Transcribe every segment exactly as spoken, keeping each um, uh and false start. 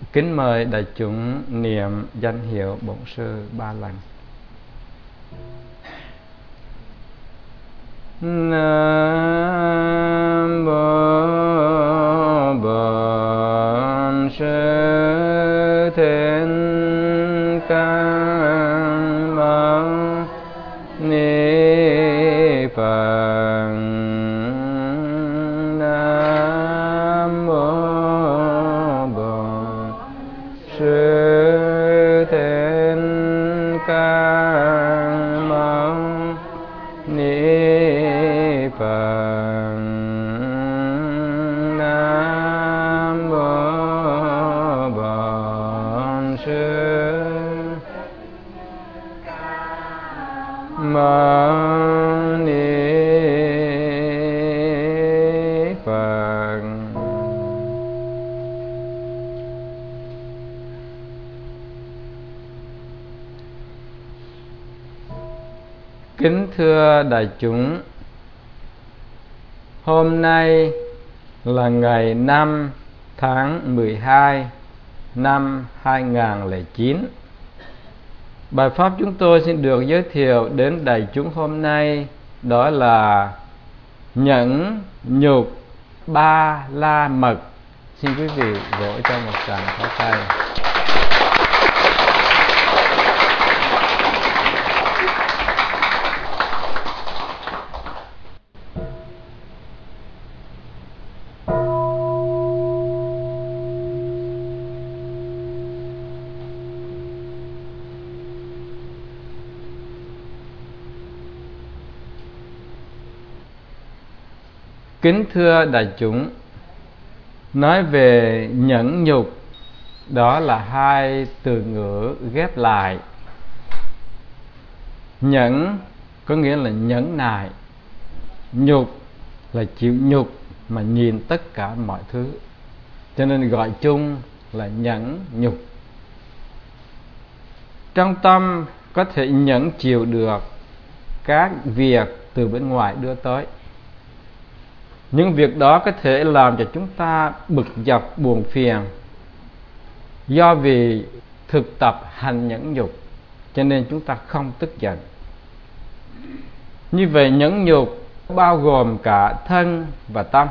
Kính mời đại chúng niệm danh hiệu Bổn Sư ba lần. Nam mô Bổn Sư Thích Ca Mâu Ni Phật. Nam mô Bổn Sư Thích Ca Mâu Ni Phật. Nam mô Bổn Sư Mâu Ni Phật. Kính thưa đại chúng, hôm nay là ngày năm tháng mười hai năm hai nghìn không trăm lẻ chín. Bài pháp chúng tôi xin được giới thiệu đến đại chúng hôm nay đó là nhẫn nhục ba la mật. Xin quý vị vỗ cho một tràng pháo tay. Kính thưa đại chúng, nói về nhẫn nhục, đó là hai từ ngữ ghép lại. Nhẫn có nghĩa là nhẫn nại, nhục là chịu nhục mà nhìn tất cả mọi thứ, cho nên gọi chung là nhẫn nhục. Trong tâm có thể nhẫn chịu được các việc từ bên ngoài đưa tới. Những việc đó có thể làm cho chúng ta bực dọc buồn phiền, do vì thực tập hành nhẫn nhục cho nên chúng ta không tức giận. Như vậy nhẫn nhục bao gồm cả thân và tâm,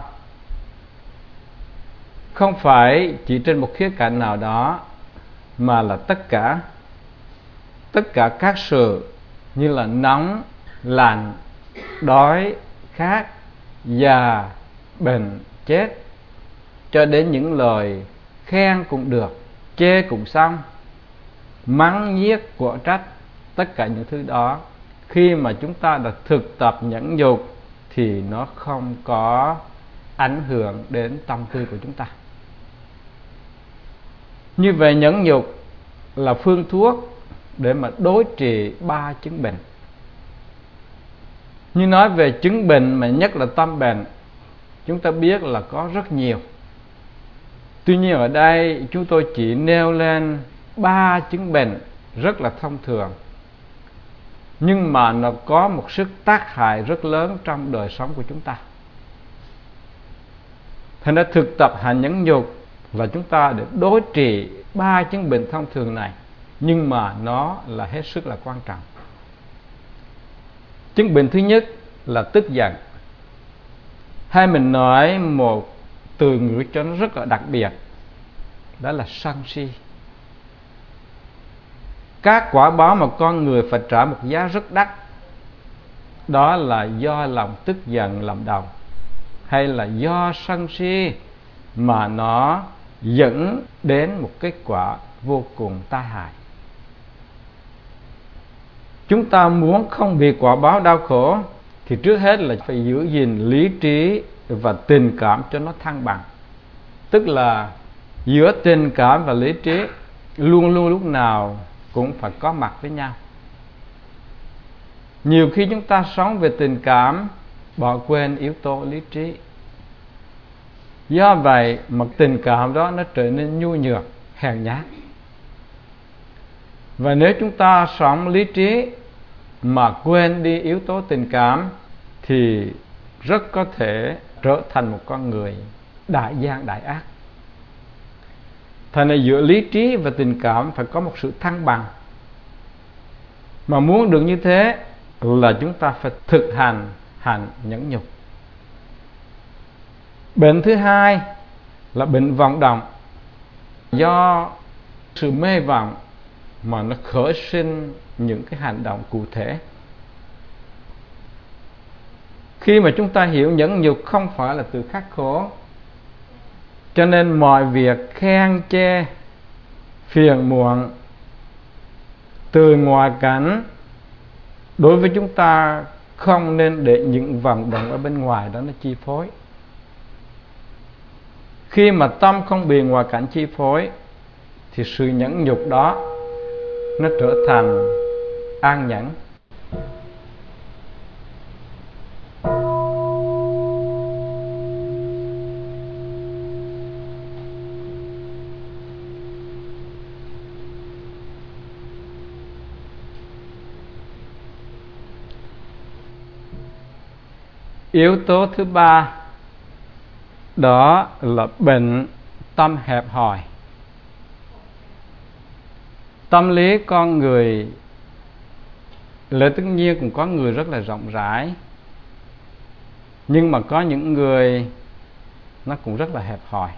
không phải chỉ trên một khía cạnh nào đó, mà là tất cả tất cả các sự như là nóng, lạnh, đói, khát, già, bệnh, chết, cho đến những lời khen cũng được, chê cũng xong, mắng nhiếc của trách. Tất cả những thứ đó, khi mà chúng ta đã thực tập nhẫn nhục thì nó không có ảnh hưởng đến tâm tư của chúng ta. Như vậy nhẫn nhục là phương thuốc để mà đối trị ba chứng bệnh. Như nói về chứng bệnh mà nhất là tâm bệnh, chúng ta biết là có rất nhiều. Tuy nhiên ở đây chúng tôi chỉ nêu lên ba chứng bệnh rất là thông thường, nhưng mà nó có một sức tác hại rất lớn trong đời sống của chúng ta. Thành ra thực tập hành nhẫn nhục là chúng ta để đối trị ba chứng bệnh thông thường này, nhưng mà nó là hết sức là quan trọng. Chứng bệnh thứ nhất là tức giận. Hay mình nói một từ ngữ cho nó rất là đặc biệt, đó là sân si. Các quả báo mà con người phải trả một giá rất đắt, đó là do lòng tức giận làm đầu, hay là do sân si mà nó dẫn đến một kết quả vô cùng tai hại. Chúng ta muốn không bị quả báo đau khổ thì trước hết là phải giữ gìn lý trí và tình cảm cho nó thăng bằng. Tức là giữa tình cảm và lý trí luôn luôn lúc nào cũng phải có mặt với nhau. Nhiều khi chúng ta sống về tình cảm, bỏ quên yếu tố lý trí. Do vậy mà tình cảm đó nó trở nên nhu nhược, hèn nhát. Và nếu chúng ta sống lý trí mà quên đi yếu tố tình cảm thì rất có thể trở thành một con người đại gian đại ác. Thành ra giữa lý trí và tình cảm phải có một sự thăng bằng. Mà muốn được như thế là chúng ta phải thực hành hành nhẫn nhục. Bệnh thứ hai là bệnh vọng động. Do sự mê vọng mà nó khởi sinh những cái hành động cụ thể. Khi mà chúng ta hiểu nhẫn nhục không phải là từ khắc khổ, cho nên mọi việc khen chê, phiền muộn từ ngoài cảnh đối với chúng ta không nên để những vọng động ở bên ngoài đó nó chi phối. Khi mà tâm không bị ngoài cảnh chi phối thì sự nhẫn nhục đó nó trở thành an nhẫn. Yếu tố thứ ba đó là bệnh tâm hẹp hòi. Tâm lý con người là tất nhiên cũng có người rất là rộng rãi, nhưng mà có những người nó cũng rất là hẹp hòi.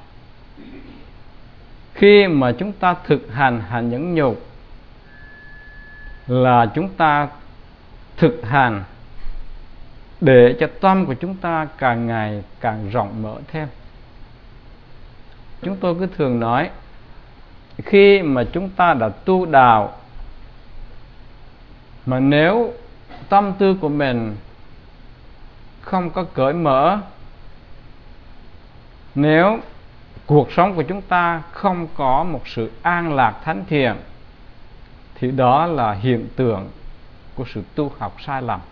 Khi mà chúng ta thực hành hành nhẫn nhục là chúng ta thực hành để cho tâm của chúng ta càng ngày càng rộng mở thêm. Chúng tôi cứ thường nói, khi mà chúng ta đã tu đạo, mà nếu tâm tư của mình không có cởi mở, nếu cuộc sống của chúng ta không có một sự an lạc thánh thiện, thì đó là hiện tượng của sự tu học sai lầm.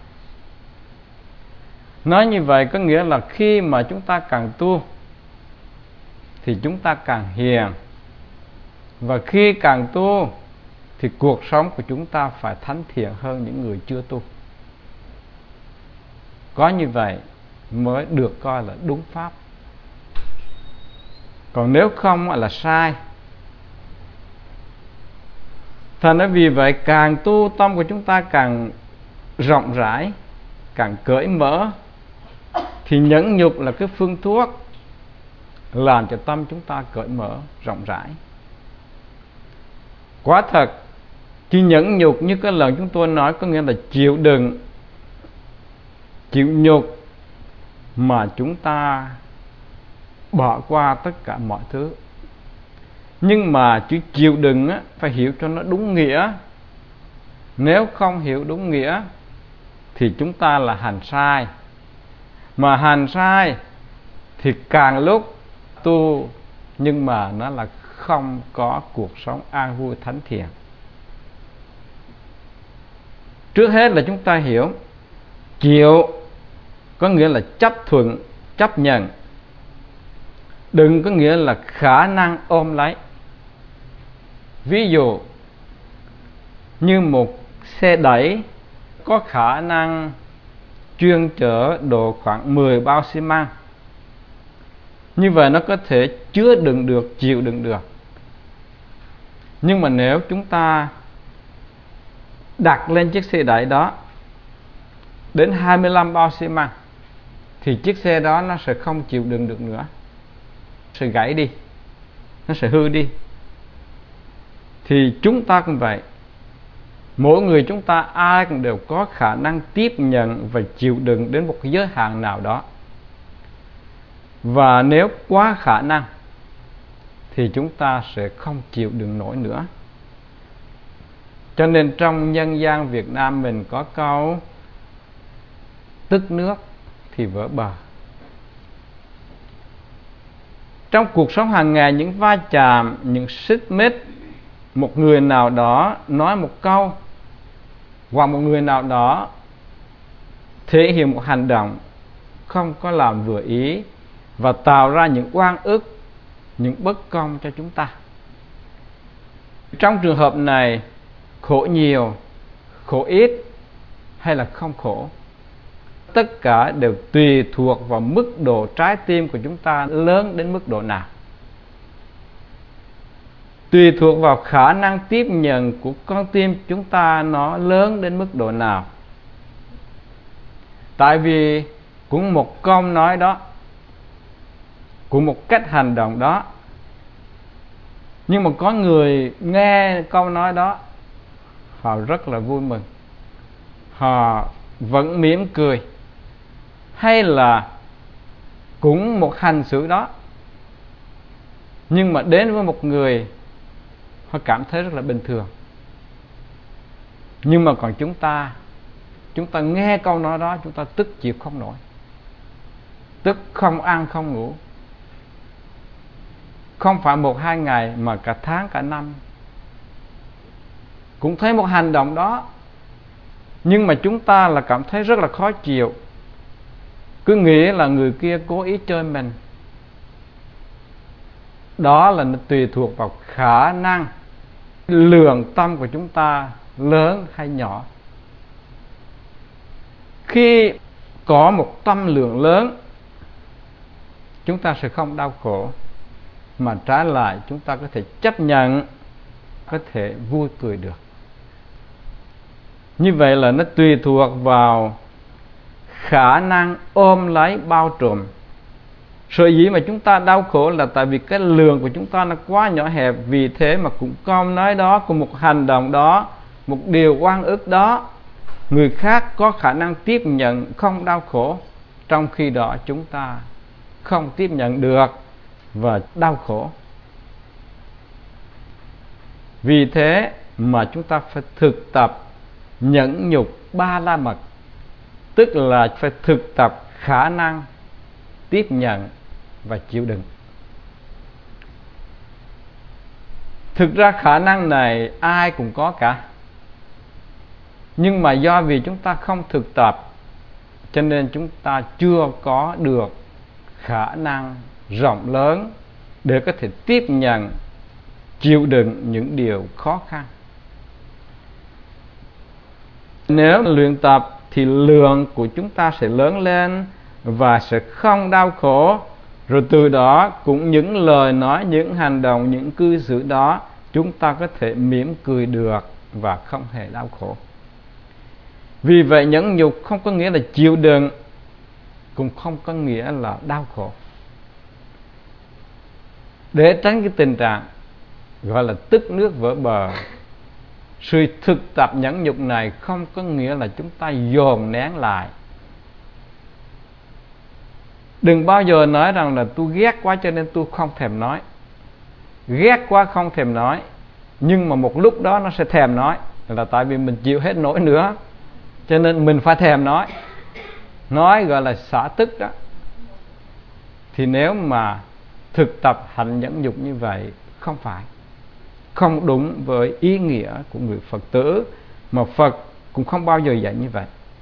Nói như vậy có nghĩa là khi mà chúng ta càng tu thì chúng ta càng hiền, và khi càng tu thì cuộc sống của chúng ta phải thánh thiện hơn những người chưa tu. Có như vậy mới được coi là đúng pháp. Còn nếu không là sai. Thành ra vì vậy càng tu tâm của chúng ta càng rộng rãi, càng cởi mở, thì nhẫn nhục là cái phương thuốc làm cho tâm chúng ta cởi mở, rộng rãi. Quả thật, chỉ nhẫn nhục như cái lần chúng tôi nói có nghĩa là chịu đựng, chịu nhục mà chúng ta bỏ qua tất cả mọi thứ. Nhưng mà chữ chịu đựng á, phải hiểu cho nó đúng nghĩa. Nếu không hiểu đúng nghĩa thì chúng ta là hành sai. Mà hành sai thì càng lúc tu nhưng mà nó là không có cuộc sống an vui thánh thiện. Trước hết là chúng ta hiểu chịu có nghĩa là chấp thuận, chấp nhận. Đừng có nghĩa là khả năng ôm lấy. Ví dụ như một xe đẩy có khả năng chuyên chở độ khoảng mười bao xi măng, như vậy nó có thể chứa đựng được, chịu đựng được. Nhưng mà nếu chúng ta đặt lên chiếc xe đẩy đó đến hai mươi lăm bao xi măng thì chiếc xe đó nó sẽ không chịu đựng được nữa, sẽ gãy đi, nó sẽ hư đi. Thì chúng ta cũng vậy. Mỗi người chúng ta ai cũng đều có khả năng tiếp nhận và chịu đựng đến một giới hạn nào đó. Và nếu quá khả năng thì chúng ta sẽ không chịu đựng nổi nữa. Cho nên trong nhân gian Việt Nam mình có câu tức nước thì vỡ bờ. Trong cuộc sống hàng ngày, những va chạm, những xích mích, một người nào đó nói một câu hoặc một người nào đó thể hiện một hành động không có làm vừa ý và tạo ra những oan ức, những bất công cho chúng ta. Trong trường hợp này, khổ nhiều, khổ ít hay là không khổ, tất cả đều tùy thuộc vào mức độ trái tim của chúng ta lớn đến mức độ nào. tùy thuộc vào khả năng tiếp nhận của con tim chúng ta nó lớn đến mức độ nào. Tại vì cũng một câu nói đó, cũng một cách hành động đó, nhưng mà có người nghe câu nói đó họ rất là vui mừng, họ vẫn mỉm cười, hay là cũng một hành xử đó, nhưng mà đến với một người họ cảm thấy rất là bình thường. Nhưng mà còn chúng ta, chúng ta nghe câu nói đó, chúng ta tức chịu không nổi, tức không ăn không ngủ, không phải một hai ngày mà cả tháng cả năm. Cũng thấy một hành động đó, nhưng mà chúng ta là cảm thấy rất là khó chịu, cứ nghĩ là người kia cố ý chơi mình. Đó là nó tùy thuộc vào khả năng lượng tâm của chúng ta lớn hay nhỏ. Khi có một tâm lượng lớn, chúng ta sẽ không đau khổ, mà trái lại chúng ta có thể chấp nhận, có thể vui cười được. Như vậy là nó tùy thuộc vào khả năng ôm lấy bao trùm. Sở dĩ mà chúng ta đau khổ là tại vì cái lượng của chúng ta nó quá nhỏ hẹp. Vì thế mà cũng câu nói đó, cũng một hành động đó, một điều oan ức đó, người khác có khả năng tiếp nhận không đau khổ, trong khi đó chúng ta không tiếp nhận được và đau khổ. Vì thế mà chúng ta phải thực tập nhẫn nhục ba la mật, tức là phải thực tập khả năng tiếp nhận và chịu đựng. Thực ra khả năng này ai cũng có cả, nhưng mà do vì chúng ta không thực tập, cho nên chúng ta chưa có được khả năng rộng lớn để có thể tiếp nhận, chịu đựng những điều khó khăn. Nếu luyện tập thì lượng của chúng ta sẽ lớn lên và sẽ không đau khổ. Rồi từ đó cũng những lời nói, những hành động, những cư xử đó, chúng ta có thể mỉm cười được và không hề đau khổ. Vì vậy nhẫn nhục không có nghĩa là chịu đựng, cũng không có nghĩa là đau khổ. Để tránh cái tình trạng gọi là tức nước vỡ bờ, sự thực tập nhẫn nhục này không có nghĩa là chúng ta dồn nén lại. Đừng bao giờ nói rằng là tôi ghét quá cho nên tôi không thèm nói. Ghét quá không thèm nói, nhưng mà một lúc đó nó sẽ thèm nói, là tại vì mình chịu hết nổi nữa, cho nên mình phải thèm nói. Nói gọi là xả tức đó. Thì nếu mà thực tập hạnh nhẫn nhục như vậy, không phải, không đúng với ý nghĩa của người Phật tử, mà Phật cũng không bao giờ dạy như vậy.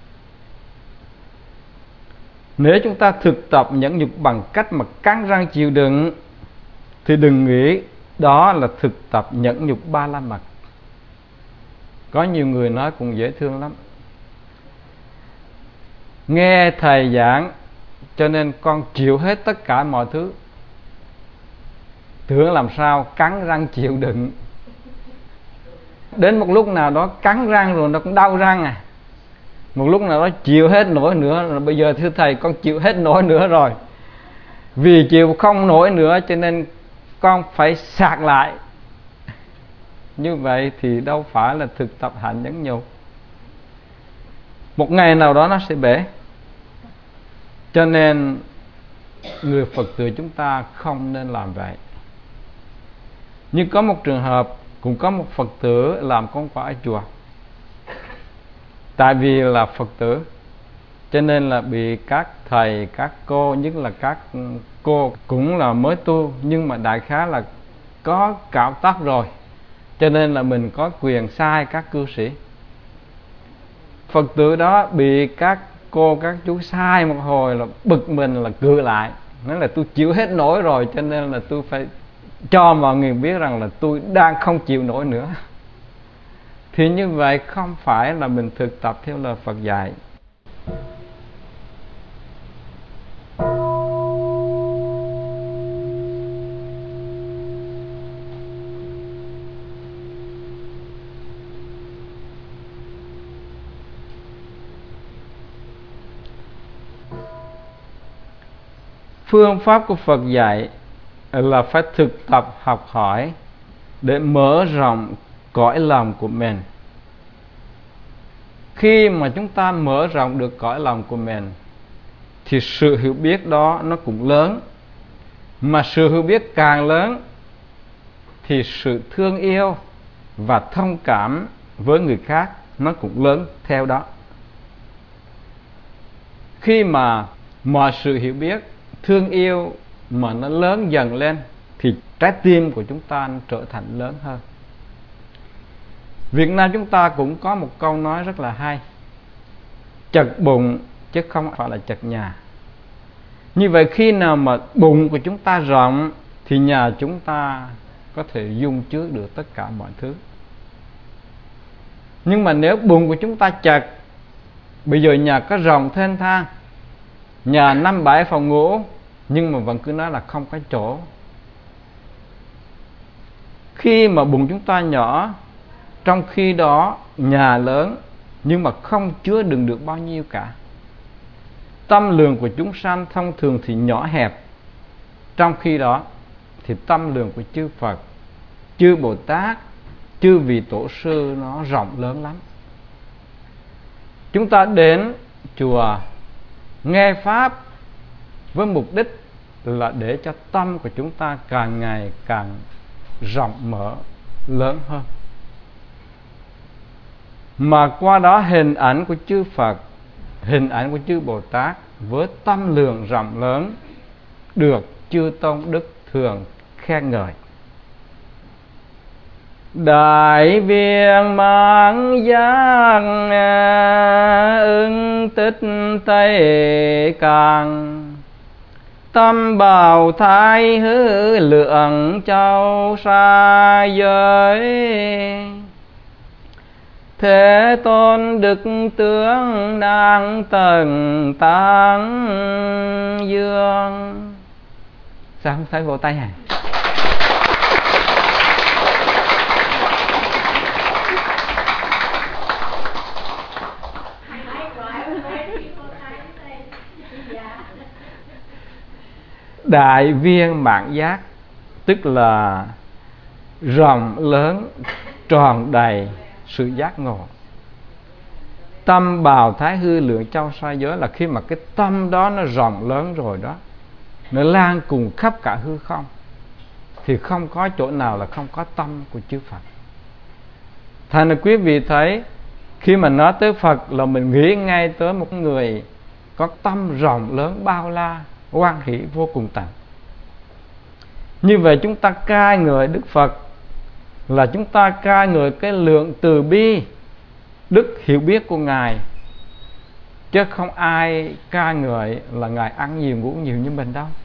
Nếu chúng ta thực tập nhẫn nhục bằng cách mà cắn răng chịu đựng, thì đừng nghĩ đó là thực tập nhẫn nhục ba la mật. Có nhiều người nói cũng dễ thương lắm: nghe thầy giảng cho nên con chịu hết tất cả mọi thứ. Tưởng làm sao cắn răng chịu đựng, đến một lúc nào đó cắn răng rồi nó cũng đau răng à. Một lúc nào đó chịu hết nổi nữa, rồi bây giờ thưa thầy con chịu hết nổi nữa rồi. Vì chịu không nổi nữa cho nên con phải sạc lại. Như vậy thì đâu phải là thực tập hạnh nhẫn nhục. Một ngày nào đó nó sẽ bể. Cho nên người Phật tử chúng ta không nên làm vậy. Nhưng có một trường hợp, cũng có một Phật tử làm công quả ở chùa. Tại vì là Phật tử, cho nên là bị các thầy, các cô, nhất là các cô cũng là mới tu, nhưng mà đại khái là có cạo tóc rồi, cho nên là mình có quyền sai các cư sĩ. Phật tử đó bị các cô, các chú sai một hồi là bực mình, là cự lại, nói là tôi chịu hết nổi rồi, cho nên là tôi phải cho mọi người biết rằng là tôi đang không chịu nổi nữa. Thì như vậy không phải là mình thực tập theo lời Phật dạy. phương pháp của Phật dạy là phải thực tập học hỏi để mở rộng cõi lòng của mình. Khi mà chúng ta mở rộng được cõi lòng của mình thì sự hiểu biết đó nó cũng lớn. Mà sự hiểu biết càng lớn thì sự thương yêu và thông cảm với người khác nó cũng lớn theo đó. Khi mà mọi sự hiểu biết, thương yêu mà nó lớn dần lên thì trái tim của chúng ta nó trở thành lớn hơn. Việt Nam chúng ta cũng có một câu nói rất là hay: chật bụng chứ không phải là chật nhà. Như vậy khi nào mà bụng của chúng ta rộng thì nhà chúng ta có thể dung chứa được tất cả mọi thứ. Nhưng mà nếu bụng của chúng ta chật, bây giờ nhà có rộng thênh thang, nhà năm bảy phòng ngủ, nhưng mà vẫn cứ nói là không có chỗ. Khi mà bụng chúng ta nhỏ, trong khi đó nhà lớn nhưng mà không chứa đựng được bao nhiêu cả. Tâm lượng của chúng sanh thông thường thì nhỏ hẹp, trong khi đó thì tâm lượng của chư Phật, chư Bồ Tát, chư vị tổ sư nó rộng lớn lắm. Chúng ta đến chùa nghe pháp với mục đích là để cho tâm của chúng ta càng ngày càng rộng mở, lớn hơn. Mà qua đó hình ảnh của chư Phật, hình ảnh của chư Bồ Tát với tâm lượng rộng lớn được chư Tôn Đức thường khen ngợi. Đại viên mãn giác ưng tích tây càng, tâm bào thai hư lượng châu xa giới. Thế Tôn Đức tướng đang tầng tán dương. Sao không thấy vỗ tay hả? Đại viên mãn giác tức là rộng lớn, tròn đầy sự giác ngộ. Tâm bào thái hư lượng châu sa giới là khi mà cái tâm đó nó rộng lớn rồi đó, nó lan cùng khắp cả hư không, thì không có chỗ nào là không có tâm của chư Phật. Thành là quý vị thấy, khi mà nói tới Phật là mình nghĩ ngay tới một người có tâm rộng lớn bao la, hoan hỷ vô cùng tận. Như vậy chúng ta ca ngợi Đức Phật là chúng ta ca ngợi cái lượng từ bi, đức hiểu biết của Ngài, chứ không ai ca ngợi là Ngài ăn nhiều ngủ nhiều như mình đâu.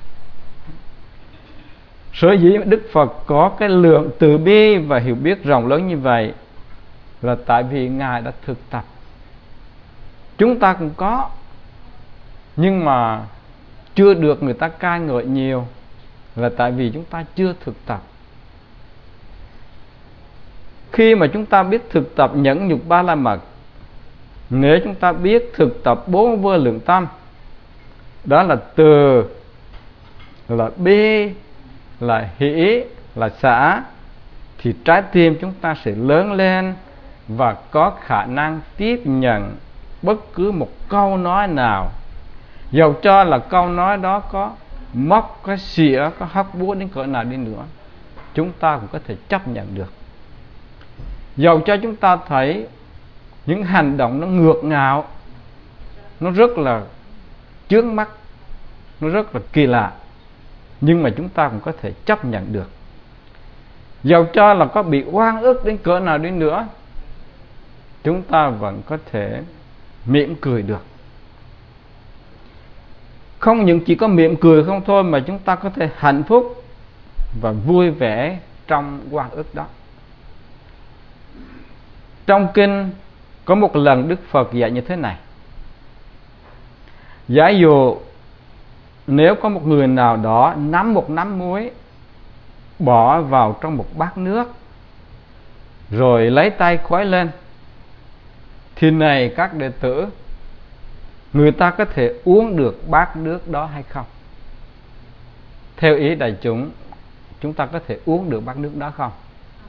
Sở dĩ Đức Phật có cái lượng từ bi và hiểu biết rộng lớn như vậy là tại vì Ngài đã thực tập. Chúng ta cũng có, nhưng mà chưa được người ta ca ngợi nhiều là tại vì chúng ta chưa thực tập. Khi mà chúng ta biết thực tập nhẫn nhục ba la mật, nếu chúng ta biết thực tập bốn vô lượng tâm, đó là từ, là bi, là hỷ, là xả, thì trái tim chúng ta sẽ lớn lên và có khả năng tiếp nhận bất cứ một câu nói nào, dầu cho là câu nói đó có móc, có xỉa, có hóc búa đến cỡ nào đi nữa, chúng ta cũng có thể chấp nhận được. Dầu cho chúng ta thấy những hành động nó ngược ngạo, nó rất là chướng mắt, nó rất là kỳ lạ, nhưng mà chúng ta cũng có thể chấp nhận được. Dầu cho là có bị oan ức đến cỡ nào đi nữa, chúng ta vẫn có thể mỉm cười được. Không những chỉ có mỉm cười không thôi, mà chúng ta có thể hạnh phúc và vui vẻ trong oan ức đó. Trong kinh có một lần Đức Phật dạy như thế này: giả dụ nếu có một người nào đó nắm một nắm muối, bỏ vào trong một bát nước, rồi lấy tay khuấy lên, thì này các đệ tử, người ta có thể uống được bát nước đó hay không? theo ý đại chúng, chúng ta có thể uống được bát nước đó không?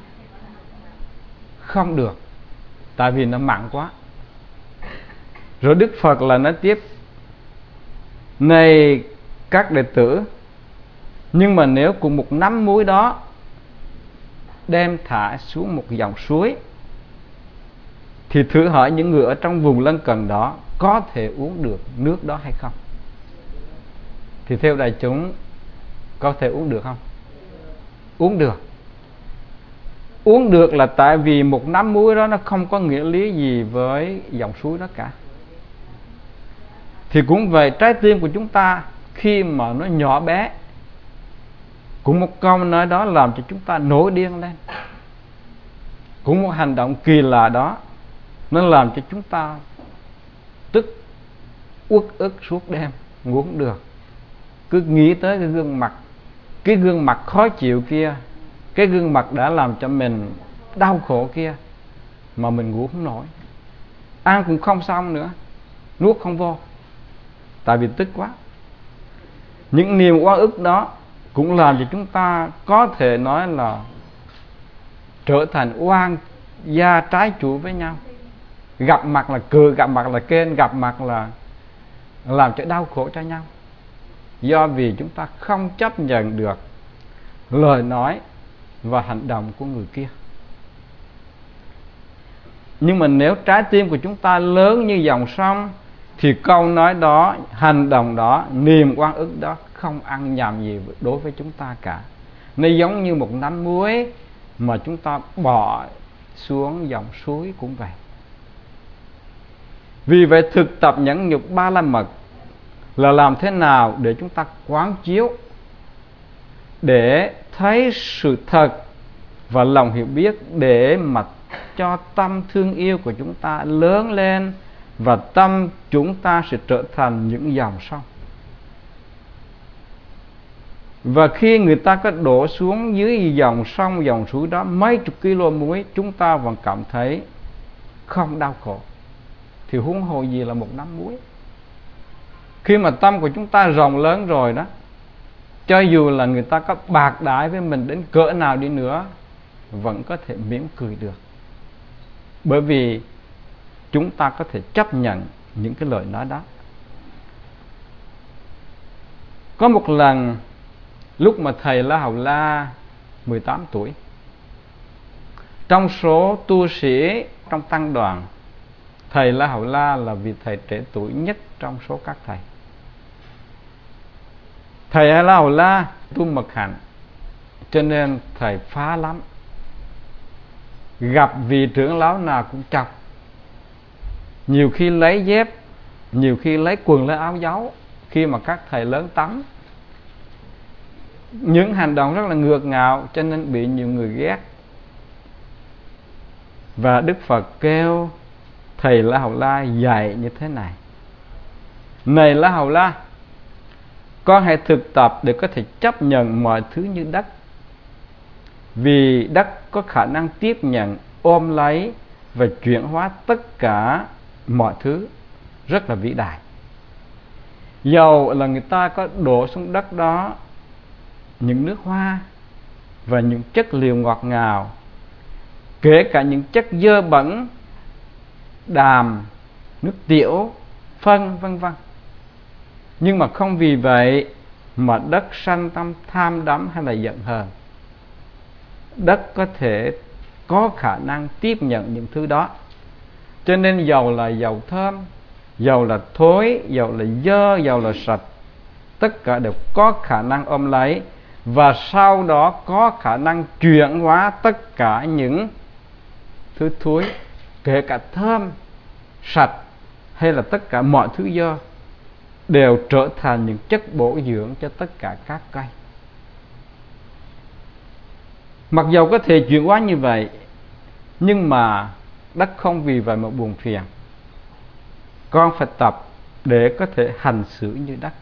Không được, tại vì nó mặn quá. Rồi Đức Phật là nói tiếp: này các đệ tử, nhưng mà nếu cùng một nắm muối đó đem thả xuống một dòng suối, thì thử hỏi những người ở trong vùng lân cận đó có thể uống được nước đó hay không? Thì theo đại chúng, có thể uống được không? Uống được. Uống được là tại vì một nắm muối đó nó không có nghĩa lý gì với dòng suối đó cả. Thì cũng vậy, trái tim của chúng ta khi mà nó nhỏ bé, cũng một câu nói đó làm cho chúng ta nổi điên lên. Cũng một hành động kỳ lạ đó, nó làm cho chúng ta tức uất ức suốt đêm, ngủ không được. Cứ nghĩ tới cái gương mặt, cái gương mặt khó chịu kia, cái gương mặt đã làm cho mình đau khổ kia, mà mình ngủ không nổi. Ăn cũng không xong nữa, nuốt không vô, tại vì tức quá. Những niềm oan ức đó cũng làm cho chúng ta có thể nói là trở thành oan gia trái chủ với nhau. Gặp mặt là cười, gặp mặt là khen, gặp mặt là làm cho đau khổ cho nhau. Do vì chúng ta không chấp nhận được lời nói và hành động của người kia. Nhưng mà nếu trái tim của chúng ta lớn như dòng sông, thì câu nói đó, hành động đó, niềm oan ức đó không ăn nhầm gì đối với chúng ta cả. Nó giống như một nắm muối mà chúng ta bỏ xuống dòng suối cũng vậy. Vì vậy thực tập nhẫn nhục ba la mật là làm thế nào để chúng ta quán chiếu, để thấy sự thật và lòng hiểu biết, để mà cho tâm thương yêu của chúng ta lớn lên, và tâm chúng ta sẽ trở thành những dòng sông. Và khi người ta có đổ xuống dưới dòng sông, dòng suối đó mấy chục kilo muối, chúng ta vẫn cảm thấy không đau khổ, thì huống hồ gì là một nắm muối. Khi mà tâm của chúng ta rộng lớn rồi đó, cho dù là người ta có bạc đãi với mình đến cỡ nào đi nữa, vẫn có thể mỉm cười được. Bởi vì chúng ta có thể chấp nhận những cái lời nói đó. Có một lần, lúc mà thầy La Hầu La mười tám tuổi, trong số tu sĩ trong tăng đoàn, thầy La Hầu La là vị thầy trẻ tuổi nhất trong số các thầy. Thầy La Hầu La tu mật hạnh, cho nên thầy phá lắm. Gặp vị trưởng lão nào cũng chọc, nhiều khi lấy dép, nhiều khi lấy quần lấy áo giấu khi mà các thầy lớn tắm. Những hành động rất là ngược ngạo, cho nên bị nhiều người ghét. Và Đức Phật kêu thầy La Hầu La dạy như thế này: này La Hầu La, con hãy thực tập để có thể chấp nhận mọi thứ như đất. Vì đất có khả năng tiếp nhận, ôm lấy và chuyển hóa tất cả mọi thứ, rất là vĩ đại. Dầu là người ta có đổ xuống đất đó những nước hoa và những chất liệu ngọt ngào, kể cả những chất dơ bẩn, đàm, nước tiểu, phân, vân vân, nhưng mà không vì vậy mà đất sanh tâm tham đắm hay là giận hờn. Đất có thể có khả năng tiếp nhận những thứ đó. Cho nên dầu là dầu thơm, dầu là thối, dầu là dơ, dầu là sạch, tất cả đều có khả năng ôm lấy, và sau đó có khả năng chuyển hóa tất cả những thứ thối, kể cả thơm, sạch hay là tất cả mọi thứ dơ, đều trở thành những chất bổ dưỡng cho tất cả các cây. Mặc dầu có thể chuyển hóa như vậy, nhưng mà đất không vì vậy mà buồn phiền. Con phải tập để có thể hành xử như đất.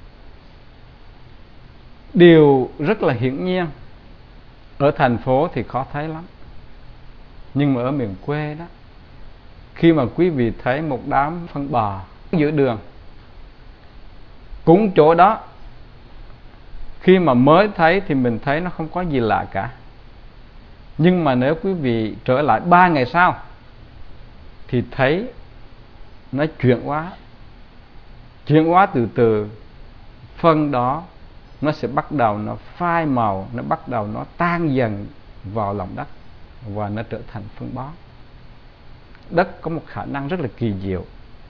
Điều rất là hiển nhiên, ở thành phố thì khó thấy lắm, nhưng mà ở miền quê đó, khi mà quý vị thấy một đám phân bò giữa đường, cũng chỗ đó Khi mà mới thấy thì mình thấy nó không có gì lạ cả. Nhưng mà nếu quý vị trở lại ba ngày sau thì thấy nó chuyển hóa. Chuyển hóa từ từ, phân đó nó sẽ bắt đầu nó phai màu, nó bắt đầu nó tan dần vào lòng đất và nó trở thành phân bón. Đất có một khả năng rất là kỳ diệu.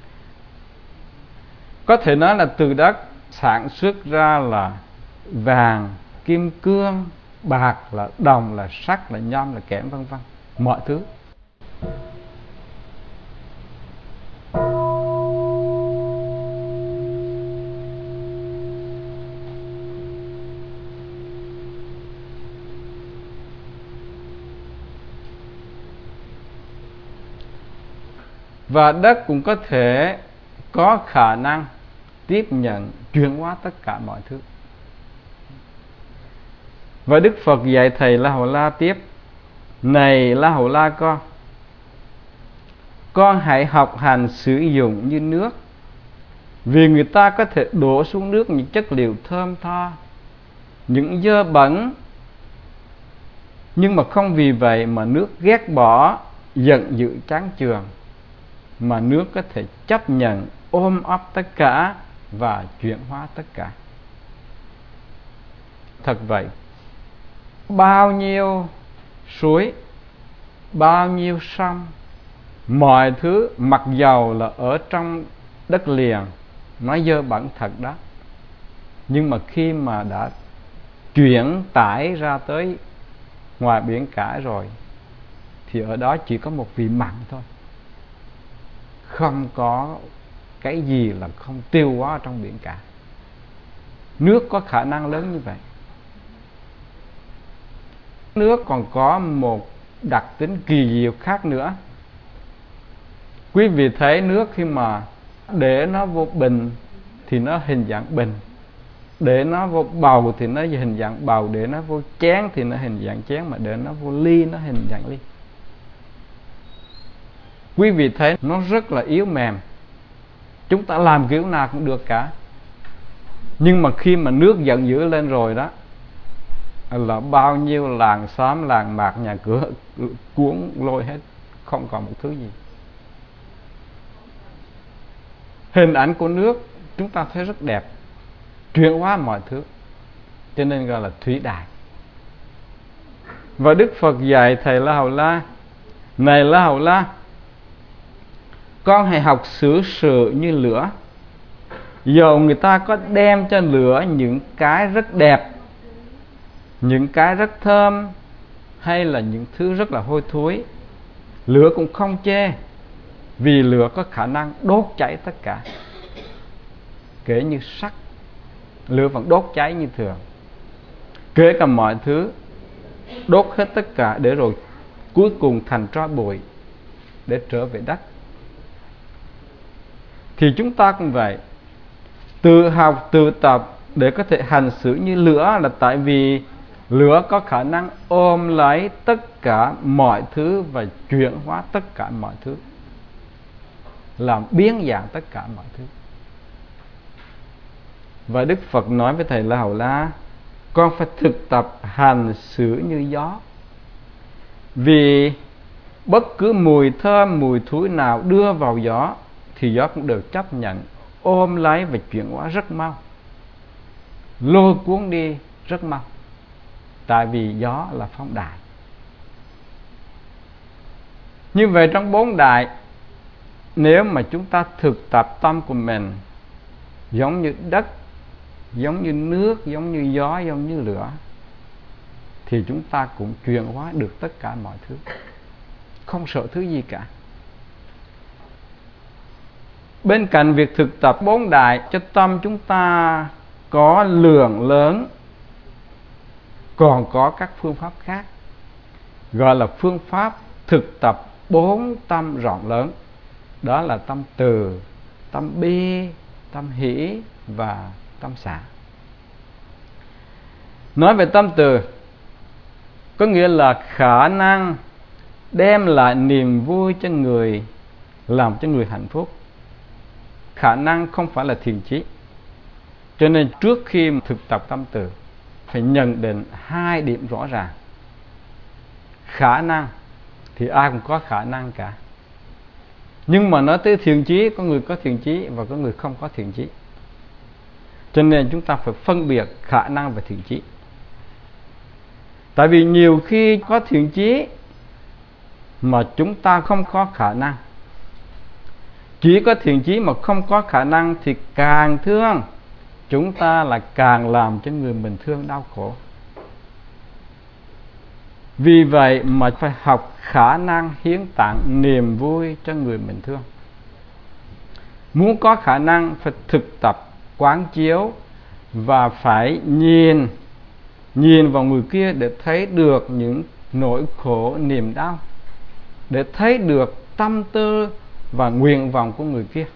Có thể nói là từ đất sản xuất ra là vàng, kim cương, bạc, là đồng, là sắt, là nhôm, là kẽm, vân vân, mọi thứ. Và đất cũng có thể có khả năng tiếp nhận, chuyển hóa tất cả mọi thứ. Và Đức Phật dạy thầy La Hầu La tiếp: này La Hầu La con, con hãy học hành sử dụng như nước. Vì người ta có thể đổ xuống nước những chất liệu thơm tho, những dơ bẩn, nhưng mà không vì vậy mà nước ghét bỏ, giận dữ chán chường, mà nước có thể chấp nhận, ôm ấp tất cả và chuyển hóa tất cả. Thật vậy, bao nhiêu suối, bao nhiêu sông, mọi thứ mặc dầu là ở trong đất liền nó dơ bẩn thật đó, nhưng mà khi mà đã chuyển tải ra tới ngoài biển cả rồi thì ở đó chỉ có một vị mặn thôi, không có cái gì là không tiêu hóa trong biển cả. Nước có khả năng lớn như vậy. Nước còn có một đặc tính kỳ diệu khác nữa. Quý vị thấy nước khi mà để nó vô bình thì nó hình dạng bình, để nó vô bầu thì nó hình dạng bầu, để nó vô chén thì nó hình dạng chén, mà để nó vô ly nó hình dạng ly. Quý vị thấy nó rất là yếu mềm, chúng ta làm kiểu nào cũng được cả. Nhưng mà khi mà nước giận dữ lên rồi đó là bao nhiêu làng xóm, làng mạc, nhà cửa cuốn lôi hết, không còn một thứ gì. Hình ảnh của nước chúng ta thấy rất đẹp, chuyển hóa mọi thứ, cho nên gọi là thủy đại. Và Đức Phật dạy thầy La Hầu La: này La Hầu La, con hãy học xử sự như lửa. Dầu người ta có đem cho lửa những cái rất đẹp, những cái rất thơm, hay là những thứ rất là hôi thối, lửa cũng không chê, vì lửa có khả năng đốt cháy tất cả. Kể như sắt, lửa vẫn đốt cháy như thường. Kể cả mọi thứ, đốt hết tất cả để rồi cuối cùng thành tro bụi để trở về đất. Thì chúng ta cũng vậy, tự học tự tập để có thể hành xử như lửa, là tại vì lửa có khả năng ôm lấy tất cả mọi thứ và chuyển hóa tất cả mọi thứ, làm biến dạng tất cả mọi thứ. Và Đức Phật nói với thầy La Hầu La: con phải thực tập hành xử như gió. Vì bất cứ mùi thơm, mùi thối nào đưa vào gió thì gió cũng được chấp nhận, ôm lấy và chuyển hóa rất mau, lôi cuốn đi rất mau. Tại vì gió là phong đại. Như vậy trong bốn đại, nếu mà chúng ta thực tập tâm của mình giống như đất, giống như nước, giống như gió, giống như lửa, thì chúng ta cũng chuyển hóa được tất cả mọi thứ, không sợ thứ gì cả. Bên cạnh việc thực tập bốn đại cho tâm chúng ta có lượng lớn, còn có các phương pháp khác, gọi là phương pháp thực tập bốn tâm rộng lớn. Đó là tâm từ, tâm bi, tâm hỷ và tâm xả. Nói về tâm từ, có nghĩa là khả năng đem lại niềm vui cho người, làm cho người hạnh phúc. Khả năng không phải là thiền chí. Cho nên trước khi thực tập tâm từ phải nhận định hai điểm rõ ràng. Khả năng thì ai cũng có khả năng cả, nhưng mà nói tới thiện chí, có người có thiện chí và có người không có thiện chí. Cho nên chúng ta phải phân biệt khả năng và thiện chí. Tại vì nhiều khi có thiện chí mà chúng ta không có khả năng. Chỉ có thiện chí mà không có khả năng thì càng thương, chúng ta là càng làm cho người mình thương đau khổ. Vì vậy mà phải học khả năng hiến tặng niềm vui cho người mình thương. Muốn có khả năng phải thực tập quán chiếu và phải nhìn nhìn vào người kia để thấy được những nỗi khổ niềm đau, để thấy được tâm tư và nguyện vọng của người kia.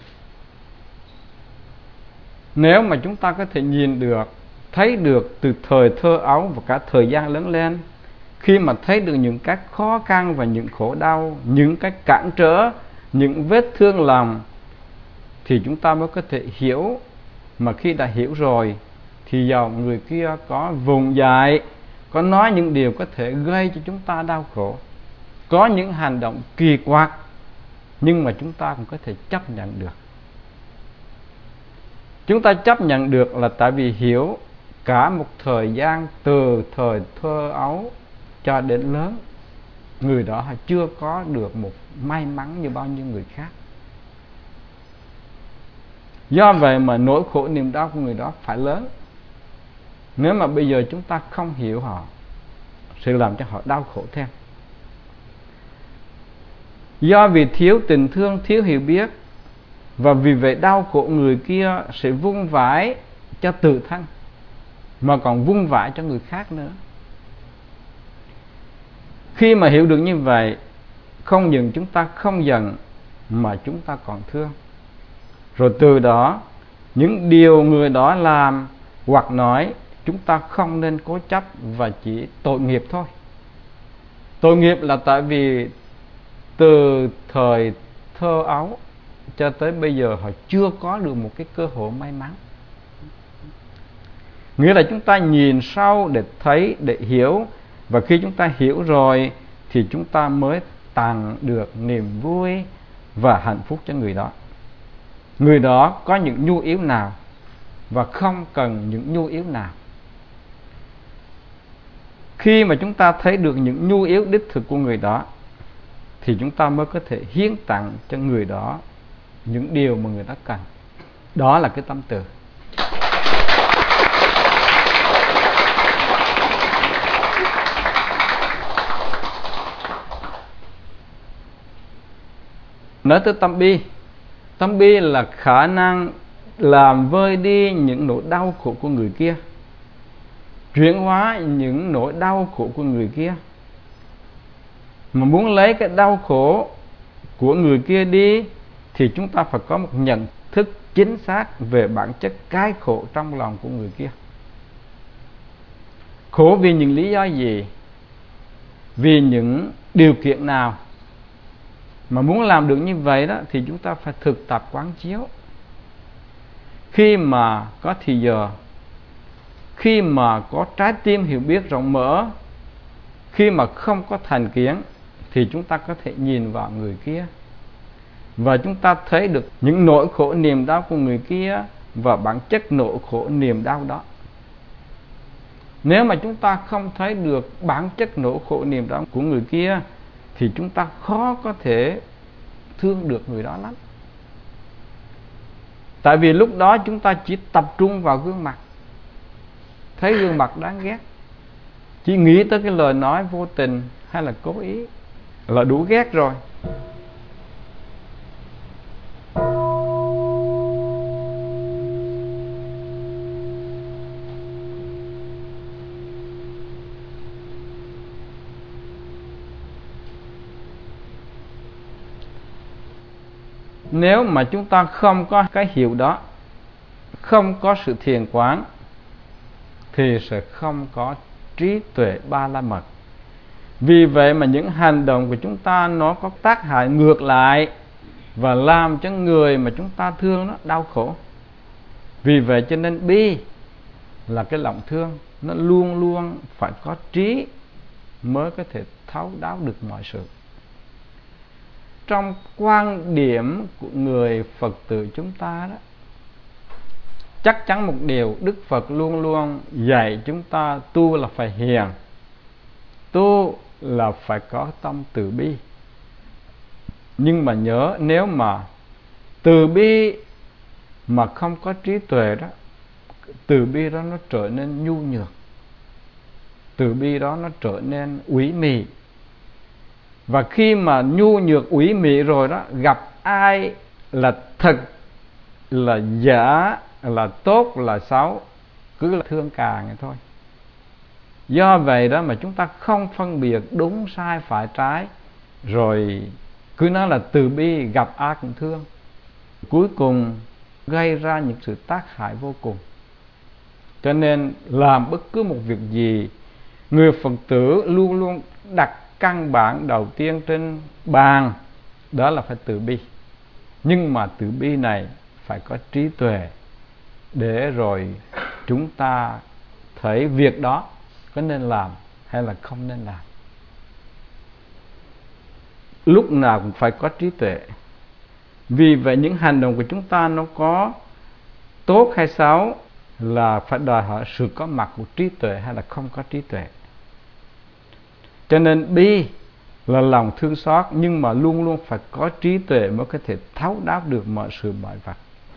Nếu mà chúng ta có thể nhìn được, thấy được từ thời thơ ấu và cả thời gian lớn lên, khi mà thấy được những cái khó khăn và những khổ đau, những cái cản trở, những vết thương lòng, thì chúng ta mới có thể hiểu. Mà khi đã hiểu rồi thì dầu người kia có vùng dại, có nói những điều có thể gây cho chúng ta đau khổ, có những hành động kỳ quặc, nhưng mà chúng ta cũng có thể chấp nhận được. Chúng ta chấp nhận được là tại vì hiểu cả một thời gian từ thời thơ ấu cho đến lớn, người đó họ chưa có được một may mắn như bao nhiêu người khác. Do vậy mà nỗi khổ niềm đau của người đó phải lớn. Nếu mà bây giờ chúng ta không hiểu họ, sẽ làm cho họ đau khổ thêm. Do vì thiếu tình thương, thiếu hiểu biết, và vì vậy đau khổ người kia sẽ vung vãi cho tự thân, mà còn vung vãi cho người khác nữa. Khi mà hiểu được như vậy, không những chúng ta không giận mà chúng ta còn thương. Rồi từ đó, những điều người đó làm hoặc nói, chúng ta không nên cố chấp và chỉ tội nghiệp thôi. Tội nghiệp là tại vì từ thời thơ ấu cho tới bây giờ họ chưa có được một cái cơ hội may mắn. Nghĩa là chúng ta nhìn sâu để thấy, để hiểu. Và khi chúng ta hiểu rồi thì chúng ta mới tặng được niềm vui và hạnh phúc cho người đó. Người đó có những nhu yếu nào và không cần những nhu yếu nào. Khi mà chúng ta thấy được những nhu yếu đích thực của người đó thì chúng ta mới có thể hiến tặng cho người đó những điều mà người đó cần. Đó là cái tâm từ. Nói tới tâm bi, tâm bi là khả năng làm vơi đi những nỗi đau khổ của người kia, chuyển hóa những nỗi đau khổ của người kia. Mà muốn lấy cái đau khổ của người kia đi thì chúng ta phải có một nhận thức chính xác về bản chất cái khổ trong lòng của người kia. Khổ vì những lý do gì, vì những điều kiện nào. Mà muốn làm được như vậy đó thì chúng ta phải thực tập quán chiếu. Khi mà có thì giờ, khi mà có trái tim hiểu biết rộng mở, khi mà không có thành kiến, thì chúng ta có thể nhìn vào người kia và chúng ta thấy được những nỗi khổ niềm đau của người kia và bản chất nỗi khổ niềm đau đó. Nếu mà chúng ta không thấy được bản chất nỗi khổ niềm đau của người kia thì chúng ta khó có thể thương được người đó lắm. Tại vì lúc đó chúng ta chỉ tập trung vào gương mặt, thấy gương mặt đáng ghét, chỉ nghĩ tới cái lời nói vô tình hay là cố ý là đủ ghét rồi. Nếu mà chúng ta không có cái hiểu đó, không có sự thiền quán, thì sẽ không có trí tuệ ba la mật. Vì vậy mà những hành động của chúng ta nó có tác hại ngược lại và làm cho người mà chúng ta thương nó đau khổ. Vì vậy cho nên bi là cái lòng thương, nó luôn luôn phải có trí mới có thể thấu đáo được mọi sự. Trong quan điểm của người Phật tử chúng ta đó, chắc chắn một điều, Đức Phật luôn luôn dạy chúng ta tu là phải hiền, tu là phải có tâm từ bi. Nhưng mà nhớ, nếu mà từ bi mà không có trí tuệ đó, từ bi đó nó trở nên nhu nhược, từ bi đó nó trở nên ủy mị. Và khi mà nhu nhược ủy mị rồi đó, gặp ai là thật, là giả, là tốt, là xấu, cứ là thương cà vậy thôi. Do vậy đó mà chúng ta không phân biệt đúng sai phải trái, rồi cứ nói là từ bi, gặp ai cũng thương, cuối cùng gây ra những sự tác hại vô cùng. Cho nên làm bất cứ một việc gì, người Phật tử luôn luôn đặt căn bản đầu tiên trên bàn, đó là phải từ bi. Nhưng mà từ bi này phải có trí tuệ, để rồi chúng ta thấy việc đó có nên làm hay là không nên làm. Lúc nào cũng phải có trí tuệ. Vì vậy những hành động của chúng ta nó có tốt hay xấu là phải đòi hỏi sự có mặt của trí tuệ hay là không có trí tuệ. Cho nên bi là lòng thương xót, nhưng mà luôn luôn phải có trí tuệ mới có thể thấu đáo được mọi sự mọi vật.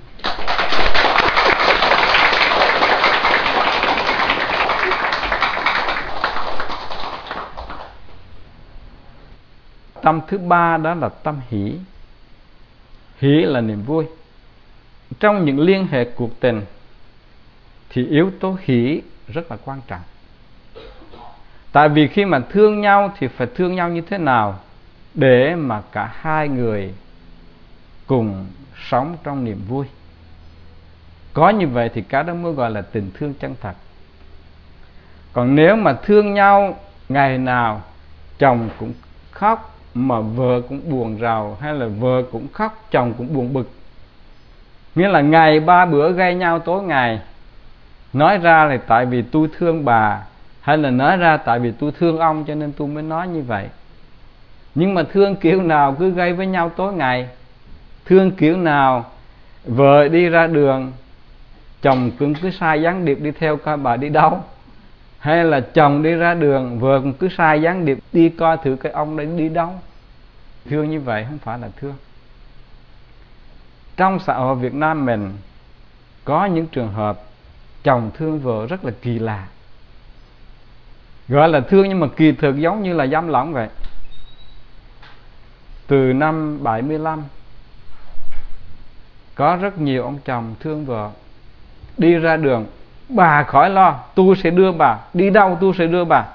Tâm thứ ba đó là tâm hỷ. Hỷ là niềm vui. Trong những liên hệ cuộc tình thì yếu tố hỷ rất là quan trọng. Tại vì khi mà thương nhau thì phải thương nhau như thế nào để mà cả hai người cùng sống trong niềm vui. Có như vậy thì cái đó mới gọi là tình thương chân thật. Còn nếu mà thương nhau ngày nào chồng cũng khóc mà vợ cũng buồn rầu, hay là vợ cũng khóc chồng cũng buồn bực, nghĩa là ngày ba bữa gây nhau tối ngày, nói ra là tại vì tôi thương bà, hay là nói ra tại vì tôi thương ông cho nên tôi mới nói như vậy. Nhưng mà thương kiểu nào cứ gây với nhau tối ngày. Thương kiểu nào vợ đi ra đường chồng cũng cứ sai gián điệp đi theo coi bà đi đâu, hay là chồng đi ra đường vợ cũng cứ sai gián điệp đi coi thử cái ông đấy đi đâu. Thương như vậy không phải là thương. Trong xã hội Việt Nam mình có những trường hợp chồng thương vợ rất là kỳ lạ, gọi là thương nhưng mà kỳ thực giống như là giam lỏng vậy. Từ năm bảy mươi lăm có rất nhiều ông chồng thương vợ, đi ra đường bà khỏi lo, tôi sẽ đưa bà, đi đâu tôi sẽ đưa bà.